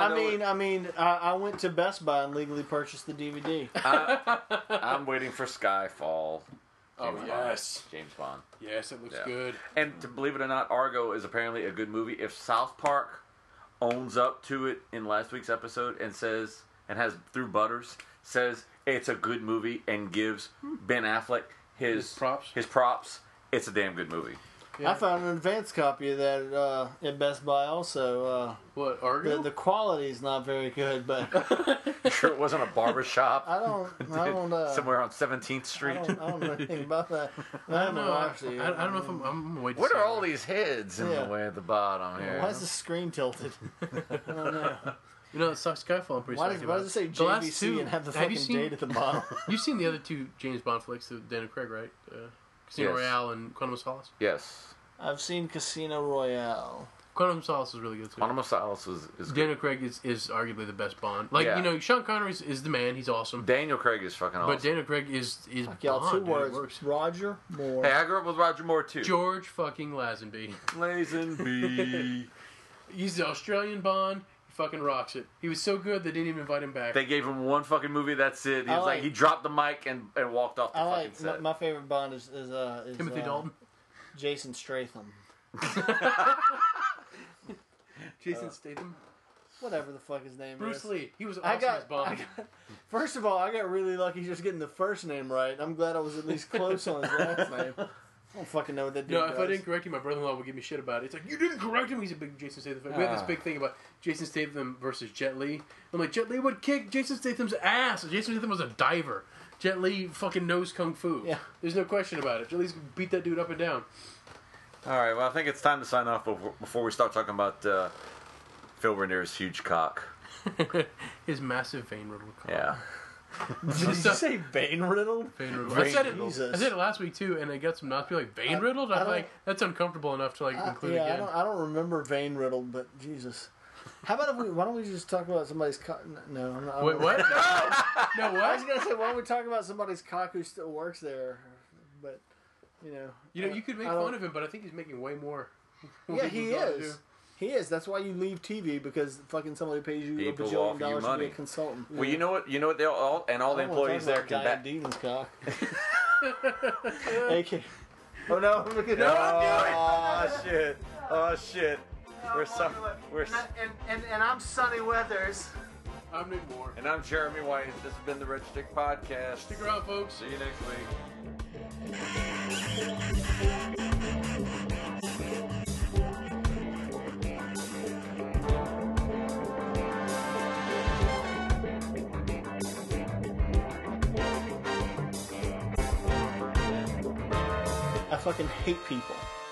I went to Best Buy and legally purchased the DVD. I'm waiting for Skyfall. James Bond. Yes, it looks good. And to believe it or not, Argo is apparently a good movie. If South Park owns up to it in last week's episode and has through Butters says it's a good movie and gives Ben Affleck his props, it's a damn good movie. Yeah. I found an advanced copy of that at Best Buy also. What, Argo? The quality is not very good, but... You sure it wasn't a barber shop? I don't somewhere on 17th Street? I don't know anything about that. I don't know. Actually, I don't know if I'm waiting. What are all these heads in the way at the bottom here? Why is the screen tilted? I don't know. You know, Skyfall, I'm pretty Why does it say JVC and have the fucking date at the bottom? You've seen the other two James Bond flicks, Daniel Craig, right? Casino Royale and Quantum of Solace? Yes. I've seen Casino Royale. Quantum of Solace is really good, too. Quantum of Solace is good. Daniel Craig is arguably the best Bond. Like, you know, Sean Connery is the man. He's awesome. Daniel Craig is fucking awesome. But Daniel Craig is y'all, Bond, 2 words. Roger Moore. Hey, I grew up with Roger Moore, too. George fucking Lazenby. Lazenby. He's the Australian Bond. Fucking rocks it. He was so good they didn't even invite him back. They gave him one fucking movie. That's it. He was like he dropped the mic and walked off the fucking set. My favorite Bond is Timothy Dalton. Jason Statham. Jason Statham. Whatever the fuck his name Bruce is. Bruce Lee. He was awesome as Bond. First of all, I got really lucky just getting the first name right. I'm glad I was at least close on his last name. I don't fucking know what that dude does. If I didn't correct him, my brother-in-law would give me shit about it. It's like, you didn't correct him. He's a big Jason Statham fan. We had this big thing about Jason Statham versus Jet Li. I'm like, Jet Li would kick Jason Statham's ass. Jason Statham was a diver. Jet Li fucking knows kung fu. Yeah. There's no question about it. Jet Li's beat that dude up and down. All right, well, I think it's time to sign off before we start talking about Phil Renier's huge cock. His massive vein-riddled cock. Yeah. Did you say vein-riddled? Vein-riddled. I said it last week, too, and I got some not like vein-riddled. I'm like, that's uncomfortable enough to include again. I don't remember vein-riddled, but Jesus. How about why don't we just talk about somebody's cock? No, I'm not. Wait, what? No, what? I was going to say, why don't we talk about somebody's cock who still works there? But, you could make fun of him, but I think he's making way more. Yeah, he is. He is. That's why you leave TV, because fucking somebody pays you $1 billion to be a consultant. Well, you know what? They all the employees there can back. Demon's cock. AK. Oh no! Look at that! Oh shit! We're and I'm Sonny Weathers. I'm Nick Moore. And I'm Jeremy White. This has been the Red Stick Podcast. Stick around, folks. See you next week. I fucking hate people.